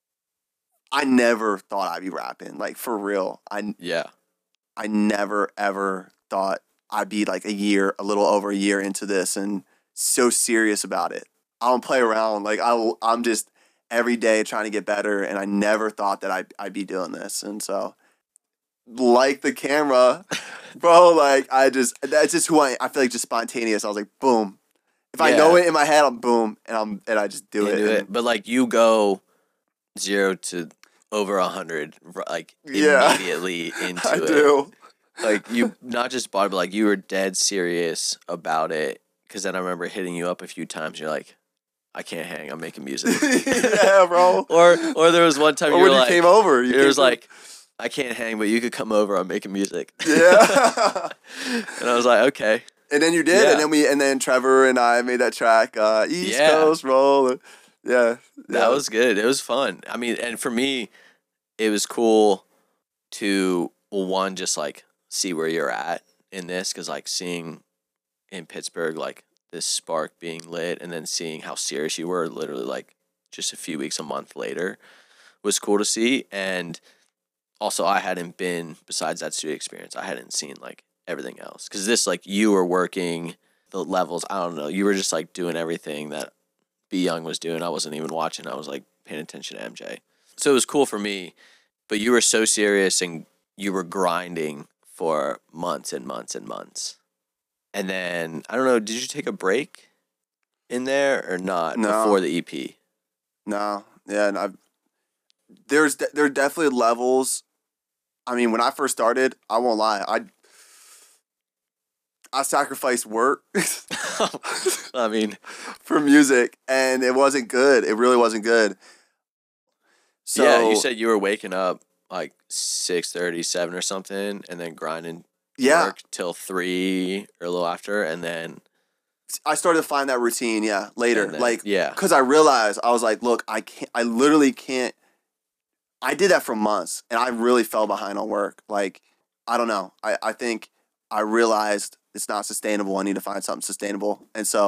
[SPEAKER 2] I never thought I'd be rapping. Like for real, I
[SPEAKER 3] yeah.
[SPEAKER 2] I never ever thought I'd be like a year, a little over a year into this, and so serious about it. I don't play around. Like I, I'm just every day trying to get better, and I never thought that I'd, I'd be doing this. And so, like the camera, bro, like I just that's just who I. I feel like just spontaneous. I was like, boom. If I know
[SPEAKER 3] Yeah.
[SPEAKER 2] it in my head, I'm boom, and I'm and I just do
[SPEAKER 3] You
[SPEAKER 2] it.
[SPEAKER 3] do
[SPEAKER 2] and-
[SPEAKER 3] it. But like you go zero to over a hundred, r- like
[SPEAKER 2] Yeah.
[SPEAKER 3] immediately into
[SPEAKER 2] I
[SPEAKER 3] it.
[SPEAKER 2] do.
[SPEAKER 3] Like you not just bought it, but like you were dead serious about it. Cause then I remember hitting you up a few times. You're like, I can't hang. I'm making music.
[SPEAKER 2] Yeah, bro.
[SPEAKER 3] or or there was one time
[SPEAKER 2] Or
[SPEAKER 3] you
[SPEAKER 2] when
[SPEAKER 3] were
[SPEAKER 2] you
[SPEAKER 3] like,
[SPEAKER 2] came over, you
[SPEAKER 3] it
[SPEAKER 2] came
[SPEAKER 3] was
[SPEAKER 2] to-
[SPEAKER 3] like, I can't hang, but you could come over. I'm making music.
[SPEAKER 2] yeah.
[SPEAKER 3] And I was like, okay.
[SPEAKER 2] And then you did,
[SPEAKER 3] Yeah.
[SPEAKER 2] and then we, and then Trevor and I made that track, uh, East
[SPEAKER 3] Yeah.
[SPEAKER 2] Coast Roll. Yeah,
[SPEAKER 3] That was good. It was fun. I mean, and for me, it was cool to, well, one, just like see where you're at in this, because like seeing in Pittsburgh, like this spark being lit, and then seeing how serious you were literally like just a few weeks, a month later was cool to see. And also, I hadn't been, besides that studio experience, I hadn't seen like everything else. Because this, like, you were working the levels, I don't know, you were just like doing everything that B Young was doing. I wasn't even watching. I was like paying attention to M J. So it was cool for me, but you were so serious and you were grinding for months and months and months. And then, I don't know, did you take a break in there or not
[SPEAKER 2] No.
[SPEAKER 3] before the E P?
[SPEAKER 2] No, yeah, and I've there's de- there are definitely levels. I mean, when I first started, I won't lie, I I sacrificed work
[SPEAKER 3] I mean,
[SPEAKER 2] for music, and it wasn't good. It really wasn't good. So
[SPEAKER 3] yeah, you said you were waking up like six thirty, seven or something, and then grinding
[SPEAKER 2] yeah,
[SPEAKER 3] work till three or a little after, and then
[SPEAKER 2] I started to find that routine. Yeah, later,
[SPEAKER 3] And then-
[SPEAKER 2] like
[SPEAKER 3] yeah.
[SPEAKER 2] because I realized I was like, look, I can't. I literally can't. I did that for months, and I really fell behind on work. Like, I don't know. I, I think I realized it's not sustainable. I need to find something sustainable. And so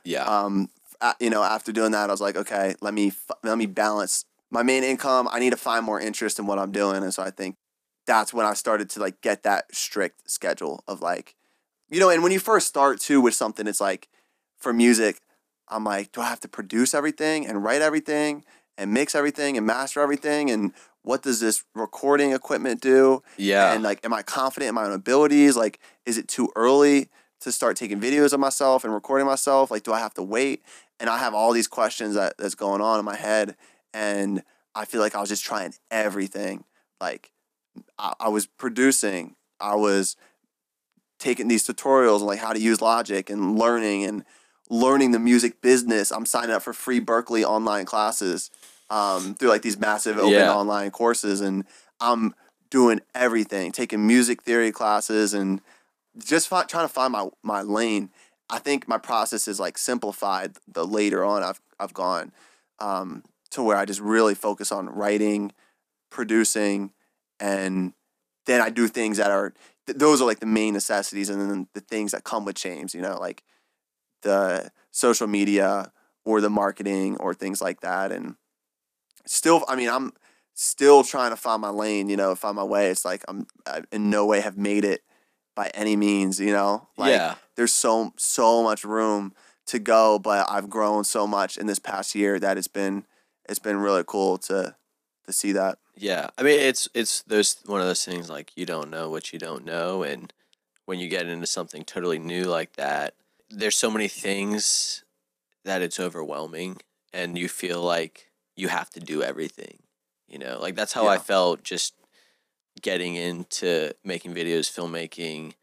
[SPEAKER 3] Yeah.
[SPEAKER 2] Um, a- you know, after doing that, I was like, okay, let me f- let me balance my main income. I need to find more interest in what I'm doing, and so I think that's when I started to like get that strict schedule of like, you know, and when you first start too with something, it's like for music, I'm like, do I have to produce everything and write everything and mix everything and master everything? And what does this recording equipment do?
[SPEAKER 3] Yeah.
[SPEAKER 2] And like, am I confident in my own abilities? Like, is it too early to start taking videos of myself and recording myself? Like, do I have to wait? And I have all these questions that, that's going on in my head. And I feel like I was just trying everything. Like, I, I was producing, I was taking these tutorials on like how to use Logic and learning and learning the music business. I'm signing up for free Berkeley online classes um, through like these massive open
[SPEAKER 3] Yeah.
[SPEAKER 2] online courses, and I'm doing everything, taking music theory classes and just fi- trying to find my my lane. I think my process is like simplified the later on I've I've gone um, to where I just really focus on writing, producing, and then I do things that are th- those are like the main necessities, and then the things that come with change, you know, like the social media or the marketing or things like that. And still, I mean, I'm still trying to find my lane, you know, find my way. It's like I'm I in no way have made it by any means, you know, like
[SPEAKER 3] Yeah.
[SPEAKER 2] there's so, so much room to go, but I've grown so much in this past year that it's been, it's been really cool to, to see that.
[SPEAKER 3] Yeah. I mean, it's it's those one of those things like you don't know what you don't know, and when you get into something totally new like that, there's so many things that it's overwhelming, and you feel like you have to do everything. You know, like that's how I
[SPEAKER 2] Yeah.
[SPEAKER 3] felt just getting into making videos, filmmaking,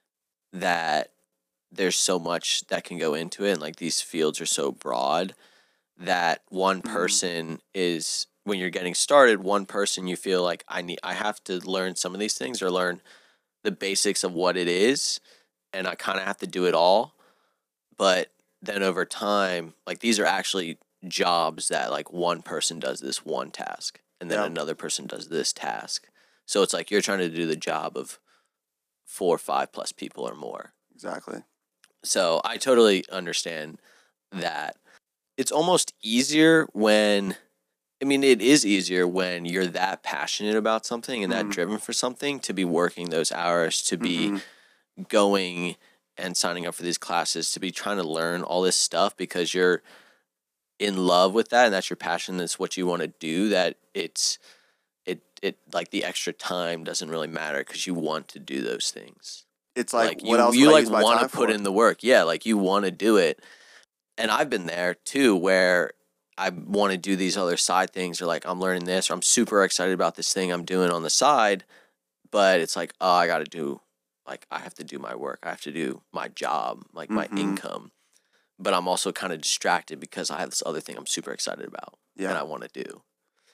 [SPEAKER 3] that there's so much that can go into it, and like these fields are so broad that one
[SPEAKER 2] Mhm.
[SPEAKER 3] person is when you're getting started, one person you feel like I need I have to learn some of these things or learn the basics of what it is, and I kind of have to do it all. But then over time, like these are actually jobs that like one person does this one task and then
[SPEAKER 2] Yeah.
[SPEAKER 3] another person does this task. So it's like you're trying to do the job of four or five plus people or more.
[SPEAKER 2] Exactly.
[SPEAKER 3] So I totally understand that. It's almost easier when, I mean, it is easier when you're that passionate about something and that
[SPEAKER 2] Mhm.
[SPEAKER 3] driven for something to be working those hours, to be
[SPEAKER 2] Mhm.
[SPEAKER 3] going and signing up for these classes, to be trying to learn all this stuff because you're in love with that and that's your passion, that's what you want to do, that it's, it, it like the extra time doesn't really matter because you want to do those things.
[SPEAKER 2] It's like,
[SPEAKER 3] Like
[SPEAKER 2] what
[SPEAKER 3] you,
[SPEAKER 2] else
[SPEAKER 3] you
[SPEAKER 2] would I
[SPEAKER 3] like
[SPEAKER 2] use my
[SPEAKER 3] want to
[SPEAKER 2] time
[SPEAKER 3] put
[SPEAKER 2] for?
[SPEAKER 3] in the work. Yeah. Like you want to do it. And I've been there too, where I want to do these other side things, or like I'm learning this, or I'm super excited about this thing I'm doing on the side, but it's like, oh, I got to do, like, I have to do my work. I have to do my job, like my
[SPEAKER 2] Mhm.
[SPEAKER 3] income. But I'm also kind of distracted because I have this other thing I'm super excited about and
[SPEAKER 2] Yeah.
[SPEAKER 3] I want to do.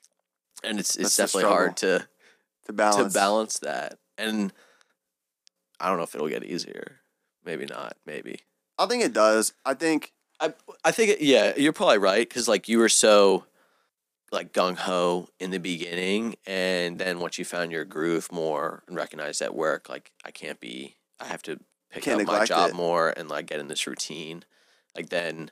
[SPEAKER 3] And it's it's
[SPEAKER 2] That's the
[SPEAKER 3] definitely hard to
[SPEAKER 2] To
[SPEAKER 3] to
[SPEAKER 2] balance.
[SPEAKER 3] balance that. And I don't know if it'll get easier. Maybe not. Maybe.
[SPEAKER 2] I think it does. I think,
[SPEAKER 3] I I think it, yeah, you're probably right because like you were so like gung ho in the beginning, and then once you found your groove more and recognized at work, like I can't be, I have to pick
[SPEAKER 2] Can't
[SPEAKER 3] up my
[SPEAKER 2] neglect
[SPEAKER 3] job
[SPEAKER 2] it.
[SPEAKER 3] more and like get in this routine. Like then,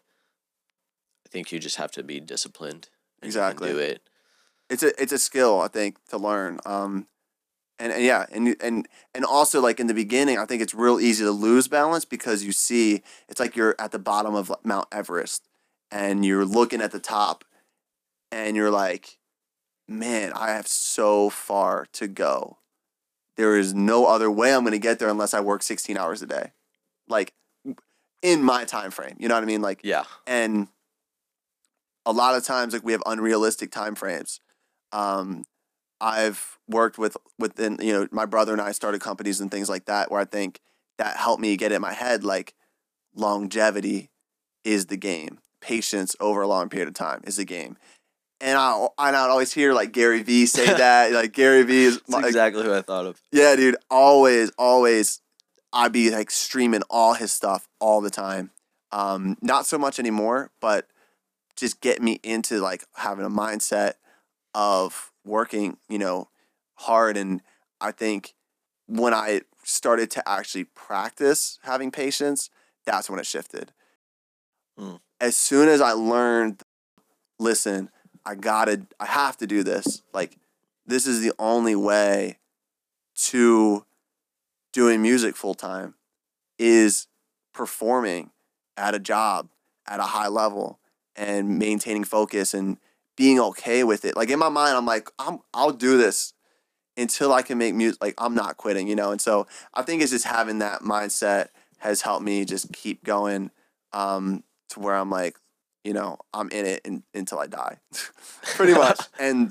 [SPEAKER 3] I think you just have to be disciplined and
[SPEAKER 2] Exactly.
[SPEAKER 3] you can do it.
[SPEAKER 2] it's a, it's a skill, I think, to learn. Um, and, and yeah, and, you- and, and also like in the beginning, I think it's real easy to lose balance because you see, it's like you're at the bottom of like, Mount Everest and you're looking at the top and you're like, man, I have so far to go. There is no other way I'm going to get there unless I work sixteen hours a day. Like in my time frame, you know what I mean? Like,
[SPEAKER 3] Yeah.
[SPEAKER 2] and a lot of times like we have unrealistic time frames. Um, I've worked with within, you know, my brother and I started companies and things like that where I think that helped me get in my head like longevity is the game. Patience over a long period of time is the game. And I and I'd always hear like Gary Vee say that. Like Gary Vee is
[SPEAKER 3] That's
[SPEAKER 2] like,
[SPEAKER 3] exactly who I thought of.
[SPEAKER 2] yeah, dude, always, always I'd be like streaming all his stuff all the time. Um, not so much anymore, but just get me into like having a mindset of working, you know, hard. And I think when I started to actually practice having patience, that's when it shifted.
[SPEAKER 3] Mm.
[SPEAKER 2] As soon as I learned, listen, I gotta, I have to do this. Like, this is the only way to doing music full time is performing at a job at a high level and maintaining focus and being okay with it. Like in my mind, I'm like, I'm, I'll do this until I can make music. Like I'm not quitting, you know? And so I think it's just having that mindset has helped me just keep going um, to where I'm like, you know, I'm in it in, until I die pretty much. And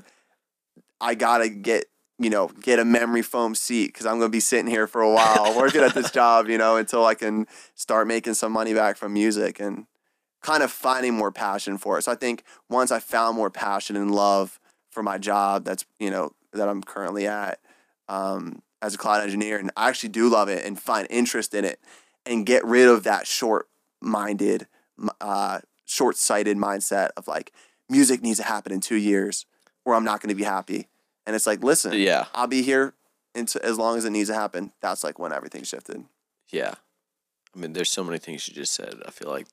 [SPEAKER 2] I gotta get, you know, get a memory foam seat because I'm going to be sitting here for a while working at this job, you know, until I can start making some money back from music and kind of finding more passion for it. So I think once I found more passion and love for my job that's, you know, that I'm currently at um, as a cloud engineer, and I actually do love it and find interest in it and get rid of that short-minded, uh, short-sighted mindset of like, music needs to happen in two years or I'm not going to be happy. And it's like, listen,
[SPEAKER 3] Yeah.
[SPEAKER 2] I'll be here into, as long as it needs to happen. That's like when everything shifted.
[SPEAKER 3] Yeah. I mean, there's so many things you just said. I feel like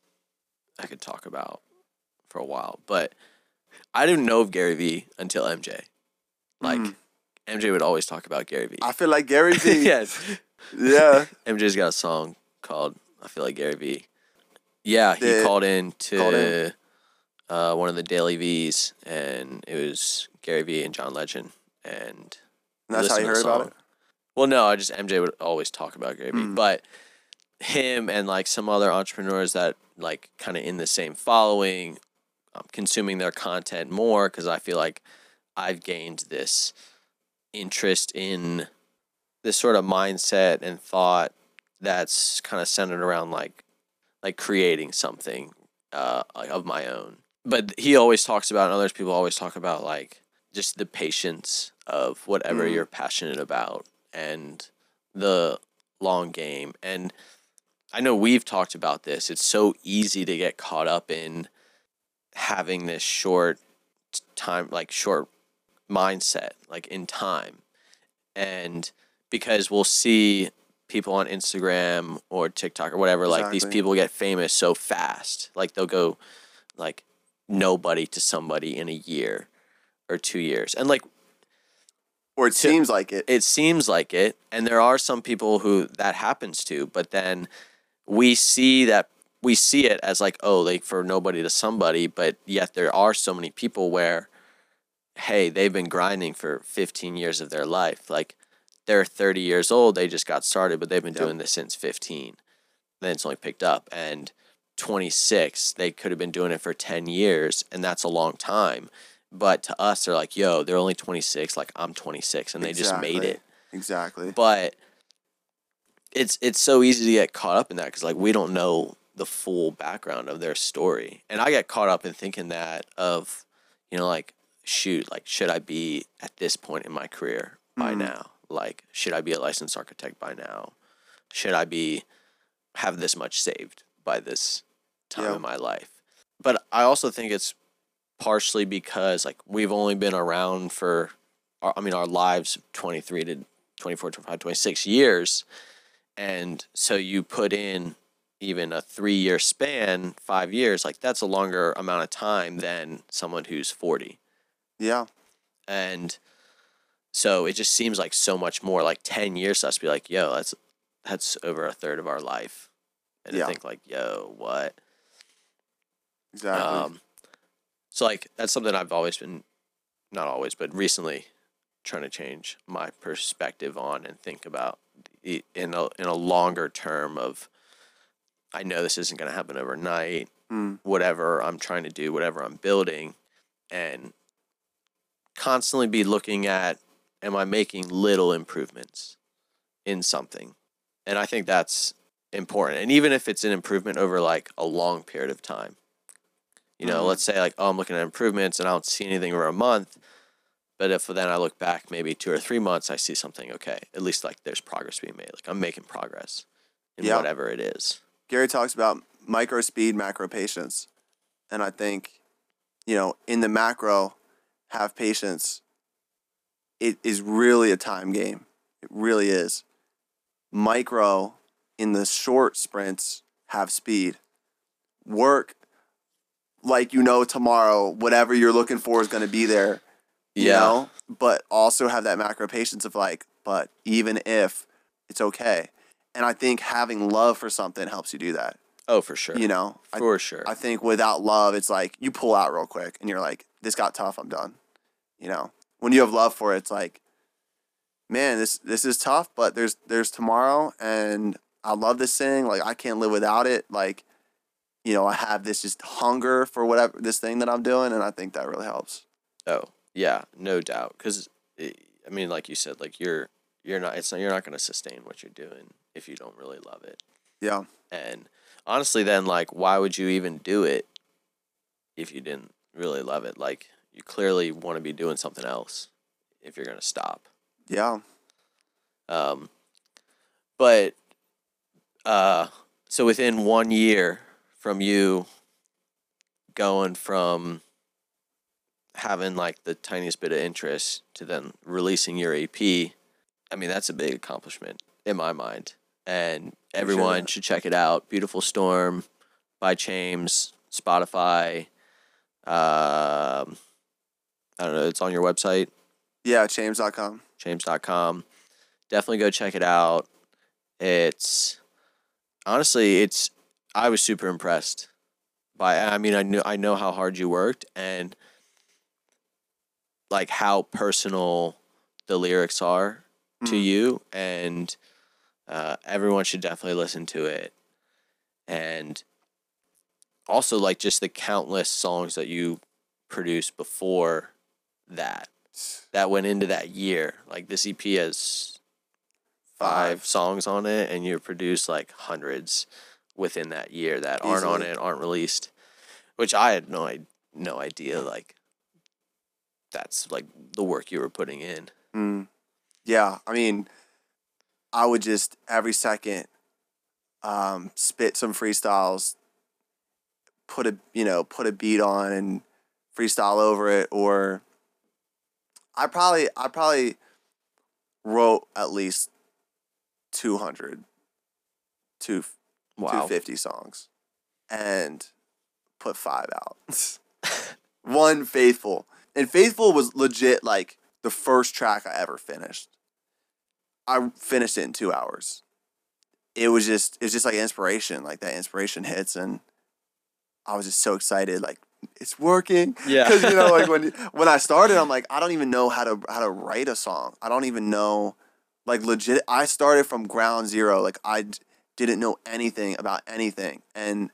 [SPEAKER 3] I could talk about for a while. But I didn't know of Gary Vee until M J. Like,
[SPEAKER 2] Mm.
[SPEAKER 3] M J would always talk about Gary Vee.
[SPEAKER 2] I feel like Gary Vee.
[SPEAKER 3] Yes.
[SPEAKER 2] Yeah.
[SPEAKER 3] M J's got a song called I Feel Like Gary Vee. Yeah, he
[SPEAKER 2] Did-
[SPEAKER 3] called in to
[SPEAKER 2] called in.
[SPEAKER 3] Uh, one of the Daily V's, and it was Gary Vee and John Legend. And
[SPEAKER 2] And that's how
[SPEAKER 3] listened
[SPEAKER 2] you
[SPEAKER 3] to the
[SPEAKER 2] heard about
[SPEAKER 3] song.
[SPEAKER 2] it?
[SPEAKER 3] Well, no, I just M J would always talk about Gary Vee,
[SPEAKER 2] Mm.
[SPEAKER 3] but him and like some other entrepreneurs that like kind of in the same following, um, consuming their content more because I feel like I've gained this interest in this sort of mindset and thought that's kind of centered around like like creating something uh, of my own. But he always talks about, and others people always talk about like just the patience of whatever
[SPEAKER 2] Mm.
[SPEAKER 3] you're passionate about and the long game. And I know we've talked about this. It's so easy to get caught up in having this short time, like short mindset, like in time. And because we'll see people on Instagram or TikTok or whatever, like these
[SPEAKER 2] Exactly.
[SPEAKER 3] people get famous so fast. Like they'll go like nobody to somebody in a year or two years. And like
[SPEAKER 2] Or it
[SPEAKER 3] To-
[SPEAKER 2] seems like it.
[SPEAKER 3] it seems like it, and there are some people who that happens to, but then we see that we see it as like, oh, like for nobody to somebody, but yet there are so many people where, hey, they've been grinding for fifteen years of their life. Like they're thirty years old, they just got started, but they've been
[SPEAKER 2] Yep.
[SPEAKER 3] doing this since fifteen. Then it's only picked up, and twenty-six, they could have been doing it for ten years, and that's a long time. But to us, they're like, yo, they're only twenty-six, like I'm twenty-six, and they just made
[SPEAKER 2] Exactly.
[SPEAKER 3] it.
[SPEAKER 2] Exactly.
[SPEAKER 3] But it's it's so easy to get caught up in that because like we don't know the full background of their story, and I get caught up in thinking that of, you know, like shoot, like should I be at this point in my career by
[SPEAKER 2] Mhm.
[SPEAKER 3] now? Like should I be a licensed architect by now? Should I be have this much saved by this time
[SPEAKER 2] Yeah.
[SPEAKER 3] in my life? But I also think it's partially because like we've only been around for our, I mean our lives twenty-three to twenty-four, twenty-five, twenty-six years, and so you put in even a three year span, five years, like that's a longer amount of time than someone who's forty.
[SPEAKER 2] Yeah.
[SPEAKER 3] And so it just seems like so much more, like ten years to us be like, yo, that's that's over a third of our life. And
[SPEAKER 2] Yeah.
[SPEAKER 3] I think like, yo, what?
[SPEAKER 2] Exactly.
[SPEAKER 3] Um, so like that's something I've always been, not always, but recently trying to change my perspective on and think about i- in a in a longer term of, I know this isn't going to happen overnight.
[SPEAKER 2] Mm.
[SPEAKER 3] Whatever I'm trying to do, whatever I'm building, and constantly be looking at, am I making little improvements in something? And I think that's important. And even if it's an improvement over like a long period of time, you know,
[SPEAKER 2] Mhm.
[SPEAKER 3] let's say like, oh, I'm looking at improvements and I don't see anything for a month. But if then I look back maybe two or three months, I see something, okay, at least like there's progress being made. Like I'm making progress in
[SPEAKER 2] Yeah.
[SPEAKER 3] whatever it is.
[SPEAKER 2] Gary talks about micro speed, macro patience. And I think, you know, in the macro, have patience. It is really a time game. It really is. Micro, in the short sprints, have speed. work like you know tomorrow whatever you're looking for is going to be there. You
[SPEAKER 3] Yeah.
[SPEAKER 2] know? But also have that macro patience of like, but even if it's okay. And I think having love for something helps you do that.
[SPEAKER 3] Oh, for sure.
[SPEAKER 2] You know?
[SPEAKER 3] For
[SPEAKER 2] I,
[SPEAKER 3] sure.
[SPEAKER 2] I think without love, it's like you pull out real quick and you're like, this got tough, I'm done. You know? When you have love for it, it's like, man, this this is tough, but there's there's tomorrow and I love this thing. Like I can't live without it. Like, you know, I have this just hunger for whatever this thing that I'm doing, and I think that really helps.
[SPEAKER 3] Oh, yeah, no doubt. Because I mean, like you said, like you're you're not it's not, you're not going to sustain what you're doing if you don't really love it.
[SPEAKER 2] Yeah.
[SPEAKER 3] And honestly, then like, why would you even do it if you didn't really love it? Like, you clearly want to be doing something else if you're going to stop.
[SPEAKER 2] Yeah.
[SPEAKER 3] Um, but uh, so within one year from you going from having like the tiniest bit of interest to then releasing your E P, I mean, that's a big accomplishment in my mind. And everyone should check it out. Beautiful Storm by Chames, Spotify. Um, I don't know. It's on your website.
[SPEAKER 2] Yeah, Chames dot com.
[SPEAKER 3] Chames dot com. Definitely go check it out. It's honestly, it's I was super impressed by. I mean, I knew I know how hard you worked and like how personal the lyrics are to
[SPEAKER 2] Mm.
[SPEAKER 3] you, and uh, everyone should definitely listen to it. And also, like, just the countless songs that you produced before that that went into that year. Like, this E P has five,
[SPEAKER 2] Five.
[SPEAKER 3] songs on it, and you produced like hundreds within that year that aren't on
[SPEAKER 2] Easily.
[SPEAKER 3] it, aren't released, which I had no i- no idea. Like, that's like the work you were putting in.
[SPEAKER 2] Mm. Yeah, I mean, I would just every second um, spit some freestyles, put a you know put a beat on and freestyle over it, or I probably I probably wrote at least two hundred, two
[SPEAKER 3] Wow.
[SPEAKER 2] fifty songs, and put five out. One Faithful, and Faithful was legit like the first track I ever finished. I finished it in two hours. It was just it was just like inspiration, like that inspiration hits, and I was just so excited, like it's working.
[SPEAKER 3] Yeah.
[SPEAKER 2] Because you know, like when when I started, I'm like, I don't even know how to how to write a song. I don't even know, like legit. I started from ground zero. Like I d- didn't know anything about anything, and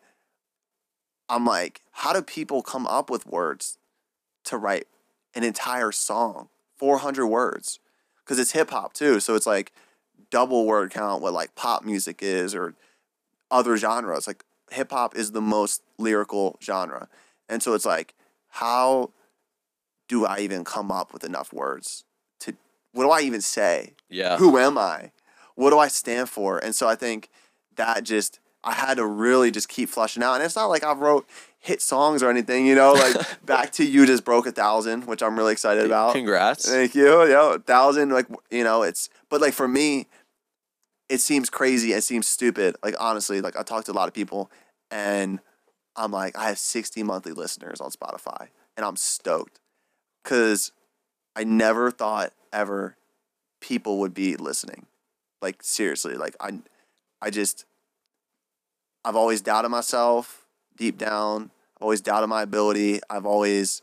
[SPEAKER 2] I'm like, how do people come up with words to write an entire song, four hundred words? Because it's hip hop too, so it's like double word count what like pop music is or other genres. Like hip hop is the most lyrical genre, and so it's like, how do I even come up with enough words to? What do I even say?
[SPEAKER 3] Yeah.
[SPEAKER 2] Who am I? What do I stand for? And so I think that just I had to really just keep flushing out. And it's not like I wrote hit songs or anything, you know, like Back to You just broke a thousand, which I'm really excited about.
[SPEAKER 3] Congrats.
[SPEAKER 2] Thank you. Yeah, a thousand, like, you know, it's, but like for me, it seems crazy. It seems stupid. Like, honestly, like I talked to a lot of people and I'm like, I have sixty monthly listeners on Spotify and I'm stoked because I never thought ever people would be listening. Like, seriously, like I, I just, I've always doubted myself deep down. I've always doubted my ability. I've always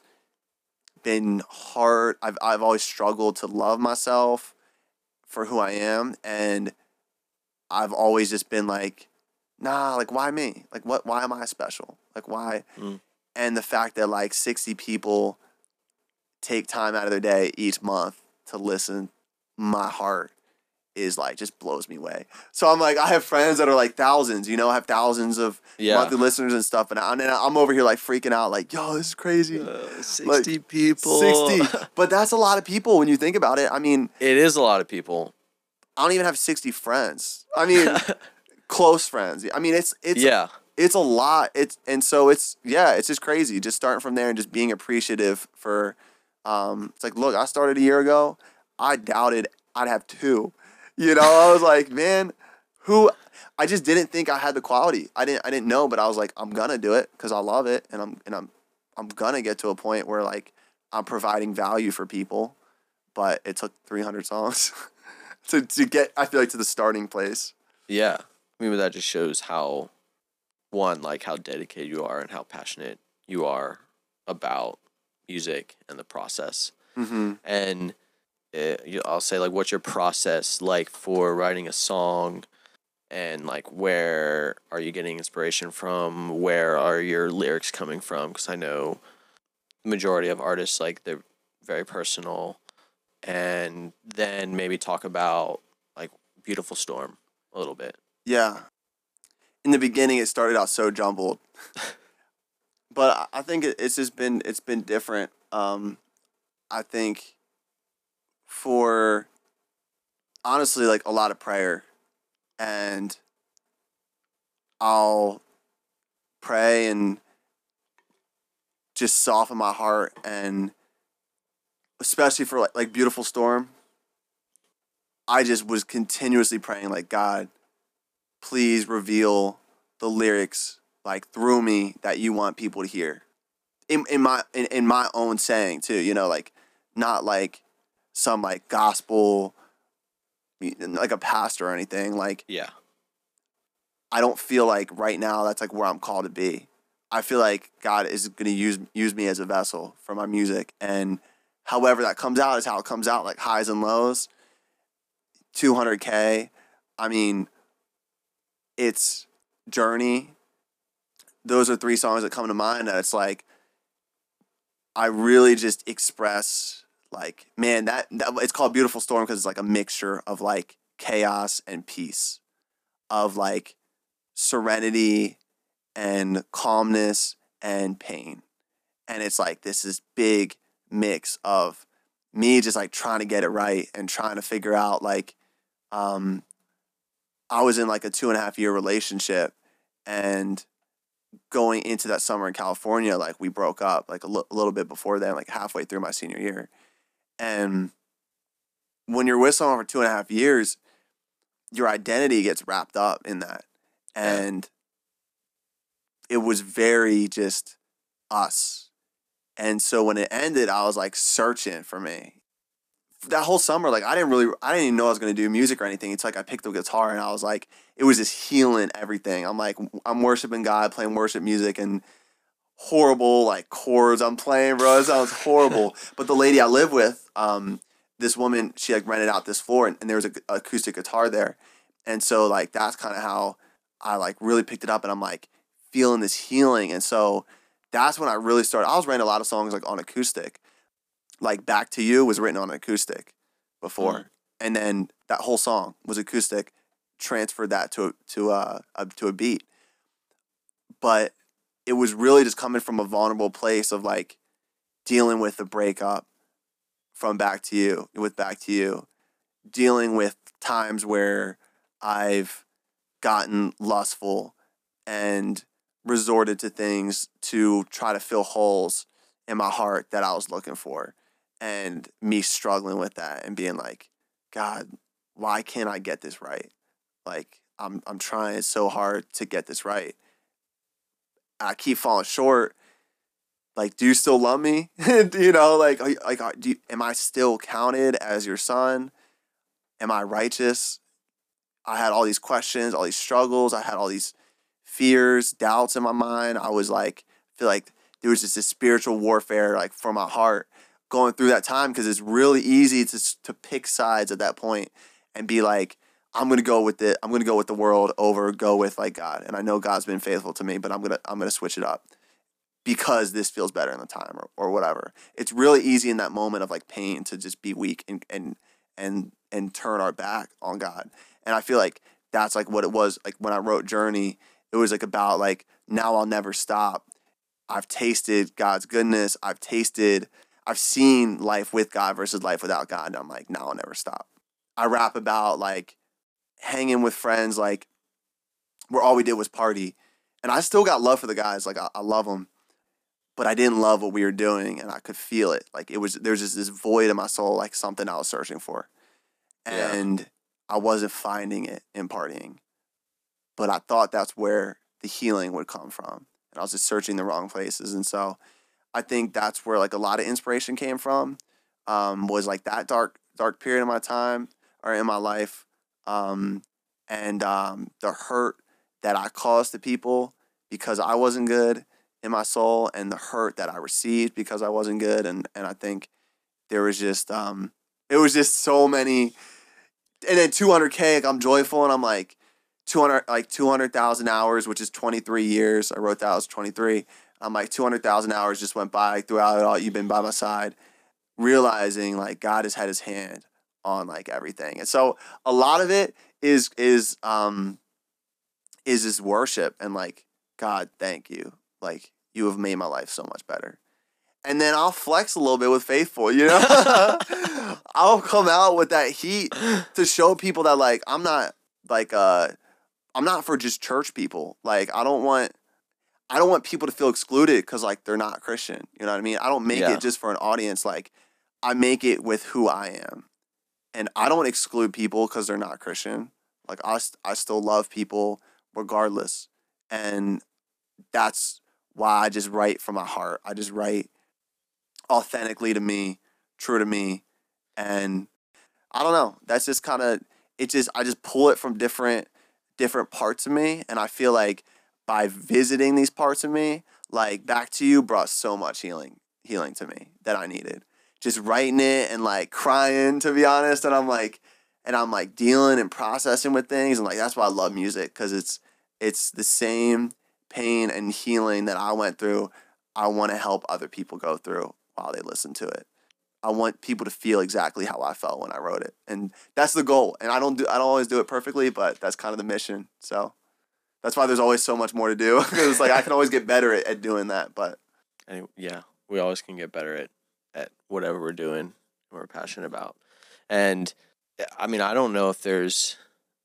[SPEAKER 2] been hard. I've I've always struggled to love myself for who I am, and I've always just been like, nah, like why me? Like what? Why am I special? Like why?
[SPEAKER 3] Mm.
[SPEAKER 2] And the fact that like sixty people take time out of their day each month to listen, my heart is like just blows me away. So I'm like, I have friends that are like thousands, you know, I have thousands of
[SPEAKER 3] Yeah.
[SPEAKER 2] monthly listeners and stuff, and, I, and I'm over here like freaking out, like, yo, this is crazy.
[SPEAKER 3] Uh, sixty
[SPEAKER 2] Like,
[SPEAKER 3] people.
[SPEAKER 2] sixty, but that's a lot of people when you think about it. I mean,
[SPEAKER 3] It is a lot of people.
[SPEAKER 2] I don't even have sixty friends. I mean, close friends. I mean, it's it's
[SPEAKER 3] Yeah.
[SPEAKER 2] it's a lot. It's and so it's yeah, it's just crazy. Just starting from there and just being appreciative for. Um, it's like, look, I started a year ago. I doubted I'd have two. You know, I was like, man, who I just didn't think I had the quality. I didn't I didn't know, but I was like, I'm gonna do it because I love it, and I'm and I'm I'm gonna get to a point where like I'm providing value for people. But it took three hundred songs to to get, I feel like, to the starting place.
[SPEAKER 3] Yeah, I mean, but that just shows how, one, like how dedicated you are and how passionate you are about music and the process.
[SPEAKER 2] Mm-hmm.
[SPEAKER 3] And uh, you, I'll say, like, what's your process like for writing a song, and like where are you getting inspiration from? Where are your lyrics coming from? Because I know the majority of artists, like, they're very personal. And then maybe talk about like Beautiful Storm a little bit.
[SPEAKER 2] Yeah. In the beginning, it started out so jumbled, but I think it, it's just been it's been different. Um, I think for honestly, like a lot of prayer, and I'll pray and just soften my heart, and especially for like like Beautiful Storm, I just was continuously praying like, God, please reveal the lyrics like through me that you want people to hear. In in my in, in my own saying too, you know, like not like some like gospel, like a pastor or anything. Like,
[SPEAKER 3] Yeah.
[SPEAKER 2] I don't feel like right now that's like where I'm called to be. I feel like God is going to use use me as a vessel for my music, and however that comes out is how it comes out, like highs and lows. two hundred K, I mean, it's Journey. Those are three songs that come to mind that it's like, I really just express like, man, that, that it's called Beautiful Storm because it's like a mixture of like chaos and peace, of like serenity and calmness and pain. And it's like this is big mix of me just like trying to get it right and trying to figure out like, um, I was in like a two and a half year relationship, and going into that summer in California, like we broke up like a, l- a little bit before then, like halfway through my senior year. And when you're with someone for two and a half years, your identity gets wrapped up in that. And it was very just us. And so when it ended, I was like searching for me. That whole summer, like I didn't really, I didn't even know I was going to do music or anything. It's like I picked up guitar and I was like, it was just healing everything. I'm like, I'm worshiping God, playing worship music, and horrible like chords I'm playing, bro. It sounds horrible. But the lady I live with, um, this woman, she like rented out this floor, and, and there was a, a acoustic guitar there. And so like, that's kind of how I like really picked it up, and I'm like feeling this healing. And so that's when I really started. I was writing a lot of songs like on acoustic. Like Back to You was written on acoustic before, mm. and then that whole song was acoustic. Transferred that to to uh, a to a beat, but it was really just coming from a vulnerable place of like dealing with the breakup from Back to You with Back to You, dealing with times where I've gotten lustful and resorted to things to try to fill holes in my heart that I was looking for. And me struggling with that and being like, God, why can't I get this right? Like, I'm I'm trying so hard to get this right. I keep falling short. Like, do you still love me? You know, like, like, do you, am I still counted as your son? Am I righteous? I had all these questions, all these struggles. I had all these fears, doubts in my mind. I was like, feel like there was just this spiritual warfare, like, for my heart, going through that time, because it's really easy to to pick sides at that point and be like, I'm gonna go with it. I'm gonna go with the world over go with like God. And I know God's been faithful to me, but I'm gonna I'm gonna switch it up because this feels better in the time, or, or whatever. It's really easy in that moment of like pain to just be weak and and and and turn our back on God. And I feel like that's like what it was like when I wrote Journey. It was like about like, now I'll never stop. I've tasted God's goodness. I've tasted. I've seen life with God versus life without God, and I'm like, now I'll never stop. I rap about like hanging with friends, like where all we did was party, and I still got love for the guys. Like I, I love them, but I didn't love what we were doing, and I could feel it. Like it was there's just this void in my soul, like something I was searching for, and yeah. I wasn't finding it in partying. but I thought that's where the healing would come from. And I was just searching the wrong places. And so I think that's where like a lot of inspiration came from, um, was like that dark, dark period of my time or in my life. Um, and um, the hurt that I caused to people because I wasn't good in my soul, and the hurt that I received because I wasn't good. And, and I think there was just, um, it was just so many. And then two hundred K, like I'm joyful, and I'm like two hundred, like two hundred thousand hours, which is twenty-three years. I wrote that I was twenty-three. I'm like two hundred thousand hours just went by throughout it all. You've been by my side, realizing like God has had his hand on like everything. And so a lot of it is, is, um, is this worship and like, God, thank you. Like, you have made my life so much better. And then I'll flex a little bit with Faithful, you know? I'll come out with that heat to show people that, like, I'm not, like, uh, I'm not for just church people. Like, I don't want, I don't want people to feel excluded because, like, they're not Christian. You know what I mean? I don't make
[SPEAKER 3] Yeah.
[SPEAKER 2] it just for an audience. Like, I make it with who I am. And I don't exclude people because they're not Christian. Like, I, st- I still love people regardless. And that's why I just write from my heart. I just write authentically to me, true to me. And I don't know. That's just kind of, it just, I just pull it from different, different parts of me. And I feel like by visiting these parts of me, like Back to You brought so much healing, healing to me that I needed. Just writing it and like crying, to be honest. And I'm like, and I'm like dealing and processing with things. And like, that's why I love music. Cause it's, it's the same pain and healing that I went through. I want to help other people go through while they listen to it. I want people to feel exactly how I felt when I wrote it. And that's the goal. And I don't do I don't always do it perfectly, but that's kind of the mission. So that's why there's always so much more to do. Because it's like I can always get better at, at doing that. But
[SPEAKER 3] And yeah, we always can get better at, at whatever we're doing, we're passionate about. And I mean, I don't know if there's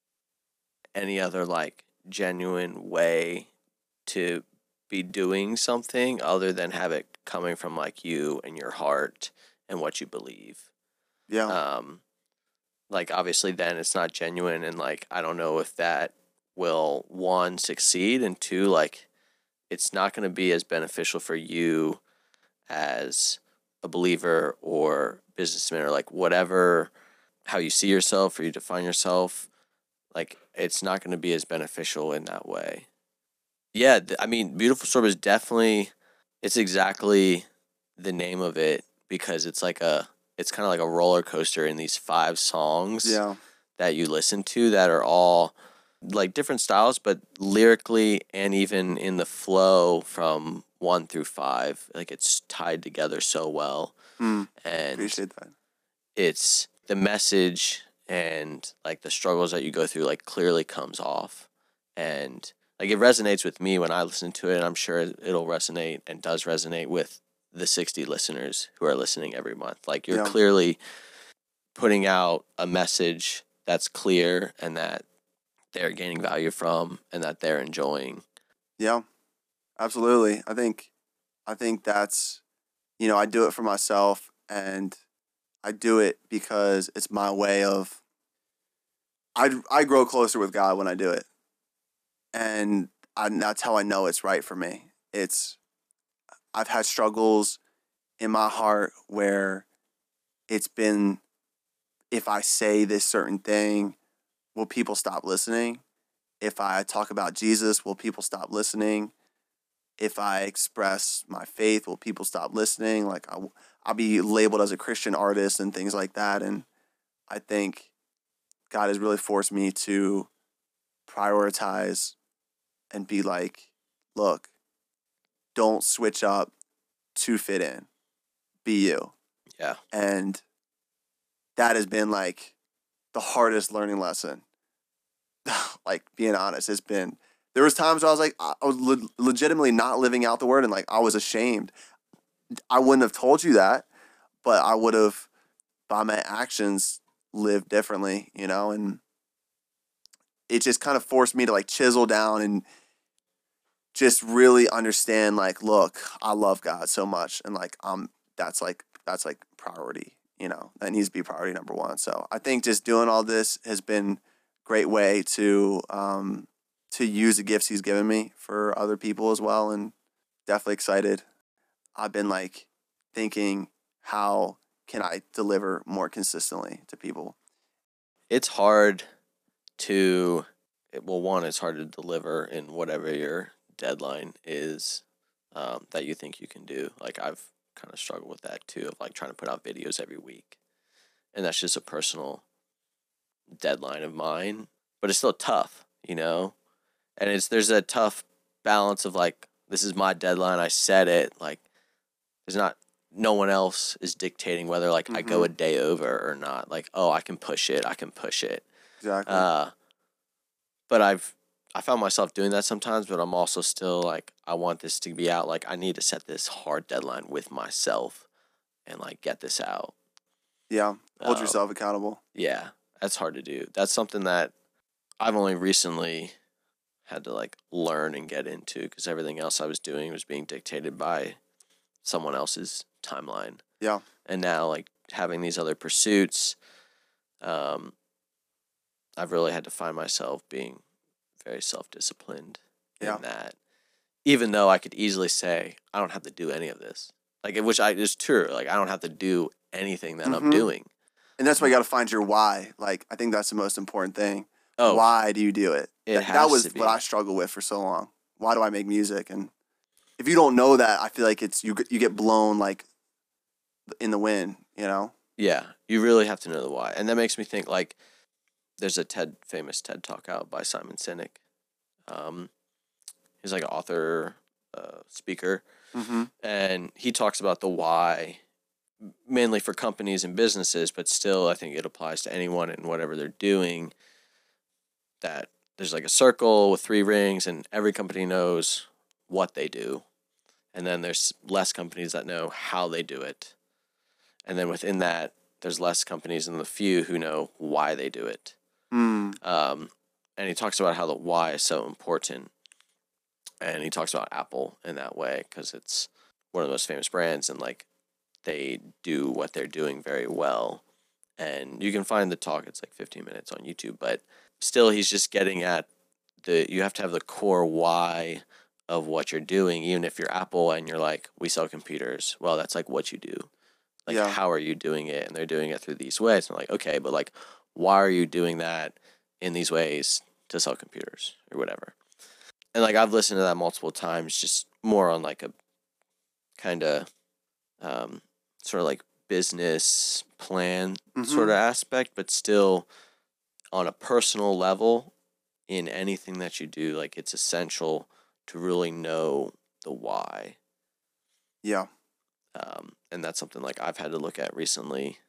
[SPEAKER 3] any other like genuine way to be doing something other than have it coming from like you and your heart and what you believe.
[SPEAKER 2] yeah.
[SPEAKER 3] Um, like obviously then it's not genuine, and like I don't know if that will, one, succeed, and two, like it's not going to be as beneficial for you as a believer or businessman or like whatever, how you see yourself or you define yourself. Like it's not going to be as beneficial in that way. Yeah, th- I mean, Beautiful Storm is definitely, it's exactly the name of it, because it's like a, it's kind of like a roller coaster in these five songs
[SPEAKER 2] Yeah.
[SPEAKER 3] that you listen to that are all like different styles, but lyrically and even in the flow from one through five, like it's tied together so well.
[SPEAKER 2] Mm,
[SPEAKER 3] And
[SPEAKER 2] appreciate that.
[SPEAKER 3] it's the message and like the struggles that you go through like clearly comes off, and like it resonates with me when I listen to it, and I'm sure it'll resonate and does resonate with the sixty listeners who are listening every month. Like you're
[SPEAKER 2] Yeah.
[SPEAKER 3] clearly putting out a message that's clear and that they're gaining value from and that they're enjoying.
[SPEAKER 2] Yeah. Absolutely. I think I think that's, you know, I do it for myself, and I do it because it's my way of I I grow closer with God when I do it. And I, that's how I know it's right for me. It's I've had struggles in my heart where it's been, if I say this certain thing, will people stop listening? If I talk about Jesus, will people stop listening? If I express my faith, will people stop listening? Like I, I'll be labeled as a Christian artist and things like that. And I think God has really forced me to prioritize and be like, look, don't switch up to fit in. Be you.
[SPEAKER 3] Yeah.
[SPEAKER 2] And that has been like the hardest learning lesson. Like being honest, it's been, there was times where I was like, I was le- legitimately not living out the word, and like I was ashamed. I wouldn't have told you that, but I would have, by my actions, lived differently, you know? And it just kind of forced me to like chisel down and just really understand, like, look, I love God so much, and like um that's like that's like priority, you know. That needs to be priority number one. So I think just doing all this has been a great way to um to use the gifts he's given me for other people as well, and definitely excited. I've been like thinking, how can I deliver more consistently to people?
[SPEAKER 3] It's hard to, well, one, it's hard to deliver in whatever your deadline is um, that you think you can do. Like I've kind of struggled with that too, of like trying to put out videos every week. And that's just a personal deadline of mine, but it's still tough, you know? And it's, there's a tough balance of like, this is my deadline. I set it. Like there's not, no one else is dictating whether like mm-hmm. I go a day over or not. Like, oh, I can push it. I can push it.
[SPEAKER 2] Exactly.
[SPEAKER 3] Uh, but I've, I found myself doing that sometimes, but I'm also still like, I want this to be out. Like I need to set this hard deadline with myself and like get this out.
[SPEAKER 2] Yeah. Hold
[SPEAKER 3] um,
[SPEAKER 2] yourself accountable.
[SPEAKER 3] Yeah. That's hard to do. That's something that I've only recently had to like learn and get into, because everything else I was doing was being dictated by someone else's timeline.
[SPEAKER 2] Yeah.
[SPEAKER 3] And now like having these other pursuits, um, I've really had to find myself being very self-disciplined
[SPEAKER 2] yeah.
[SPEAKER 3] in that, even though I could easily say, I don't have to do any of this. Like, which I is true. Like, I don't have to do anything that mm-hmm. I'm doing.
[SPEAKER 2] And that's why you got to find your why. Like, I think that's the most important thing.
[SPEAKER 3] Oh,
[SPEAKER 2] why do you do it?
[SPEAKER 3] It
[SPEAKER 2] that,
[SPEAKER 3] has
[SPEAKER 2] that was
[SPEAKER 3] to be.
[SPEAKER 2] what I struggled with for so long. Why do I make music? And if you don't know that, I feel like it's you. You get blown like in the wind. You know.
[SPEAKER 3] Yeah, you really have to know the why, and that makes me think like there's a TED famous TED talk out by Simon Sinek. Um, he's like an author, uh, speaker,
[SPEAKER 2] mm-hmm.
[SPEAKER 3] and he talks about the why. Mainly for companies and businesses, but still I think it applies to anyone and whatever they're doing, that there's like a circle with three rings and every company knows what they do. And then there's less companies that know how they do it. And then within that, there's less companies than the few who know why they do it.
[SPEAKER 2] Mm.
[SPEAKER 3] Um, and he talks about how the why is so important. And he talks about Apple in that way because it's one of the most famous brands, and like they do what they're doing very well. And you can find the talk, it's like fifteen minutes on YouTube, but still he's just getting at the, you have to have the core why of what you're doing, even if you're Apple and you're like, we sell computers. Well, that's like what you do. Like,
[SPEAKER 2] yeah.
[SPEAKER 3] how are you doing it? And they're doing it through these ways. And I'm like, okay, but like, why are you doing that in these ways to sell computers or whatever? And like, I've listened to that multiple times, just more on like a kind of, um, sort of like business plan
[SPEAKER 2] mm-hmm.
[SPEAKER 3] sort of aspect, but still on a personal level in anything that you do, like it's essential to really know the why.
[SPEAKER 2] Yeah.
[SPEAKER 3] Um, and that's something like I've had to look at recently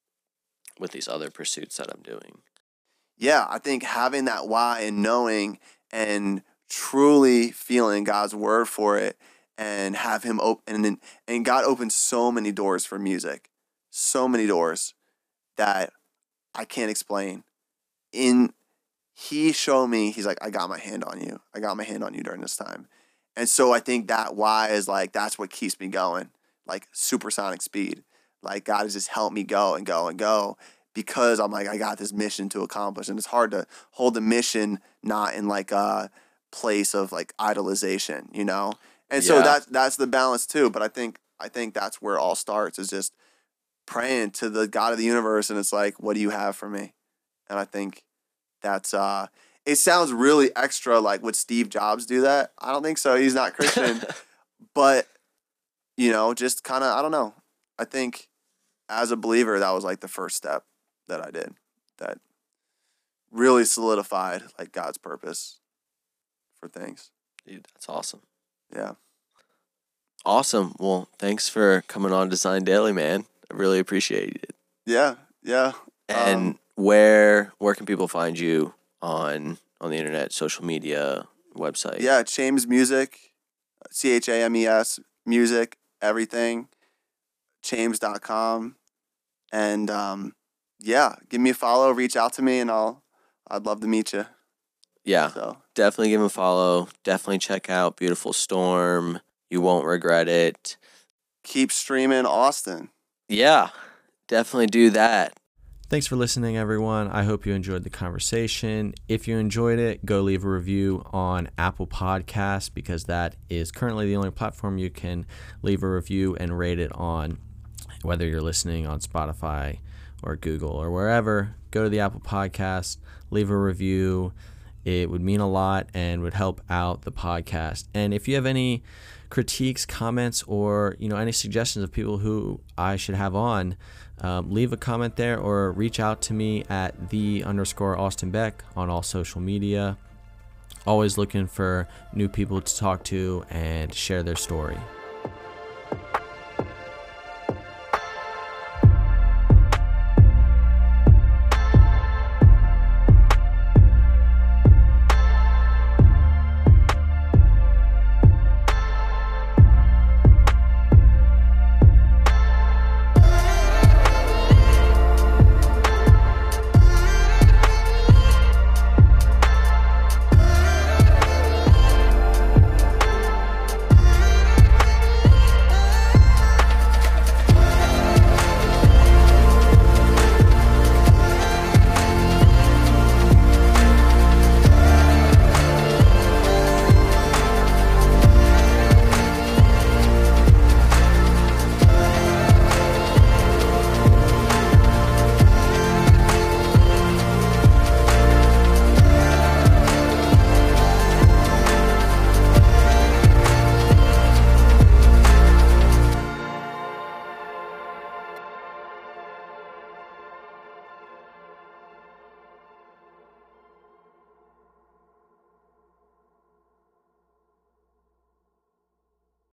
[SPEAKER 3] with these other pursuits that I'm doing.
[SPEAKER 2] Yeah. I think having that why and knowing and truly feeling God's word for it, and have him open, and and God opened so many doors for music, so many doors that I can't explain. In he showed me, he's like, I got my hand on you. I got my hand on you during this time. And so I think that why is like, that's what keeps me going, like supersonic speed. Like God has just helped me go and go and go, because I'm like, I got this mission to accomplish. And it's hard to hold the mission not in like a place of like idolization, you know? And so
[SPEAKER 3] Yeah.
[SPEAKER 2] that's that's the balance too. But I think I think that's where it all starts, is just praying to the God of the universe, and it's like, what do you have for me? And I think that's uh it sounds really extra, like would Steve Jobs do that? I don't think so. He's not Christian. But you know, just kind of, I don't know. I think as a believer, that was like the first step that I did that really solidified like God's purpose for things.
[SPEAKER 3] Dude, that's awesome.
[SPEAKER 2] Yeah.
[SPEAKER 3] Awesome. Well, thanks for coming on Design Daily, man. I really appreciate it.
[SPEAKER 2] Yeah, yeah.
[SPEAKER 3] And
[SPEAKER 2] um,
[SPEAKER 3] where where can people find you on on the internet, social media, website?
[SPEAKER 2] Yeah, Chames Music, C H A M E S, music, everything, chames dot com. And um, yeah, give me a follow, reach out to me, and I'll I'd love to meet you.
[SPEAKER 3] Yeah,
[SPEAKER 2] So
[SPEAKER 3] definitely give him a follow. Definitely check out Beautiful Storm. You won't regret it.
[SPEAKER 2] keep streaming Austin.
[SPEAKER 3] Yeah, definitely do that.
[SPEAKER 1] Thanks for listening, everyone. I hope you enjoyed the conversation. If you enjoyed it, go leave a review on Apple Podcasts, because that is currently the only platform you can leave a review and rate it on. Whether you're listening on Spotify or Google or wherever, go to the Apple Podcast, leave a review. It would mean a lot and would help out the podcast. And if you have any critiques, comments, or you know any suggestions of people who I should have on, um, leave a comment there or reach out to me at the underscore Austin Beck on all social media. Always looking for new people to talk to and share their story.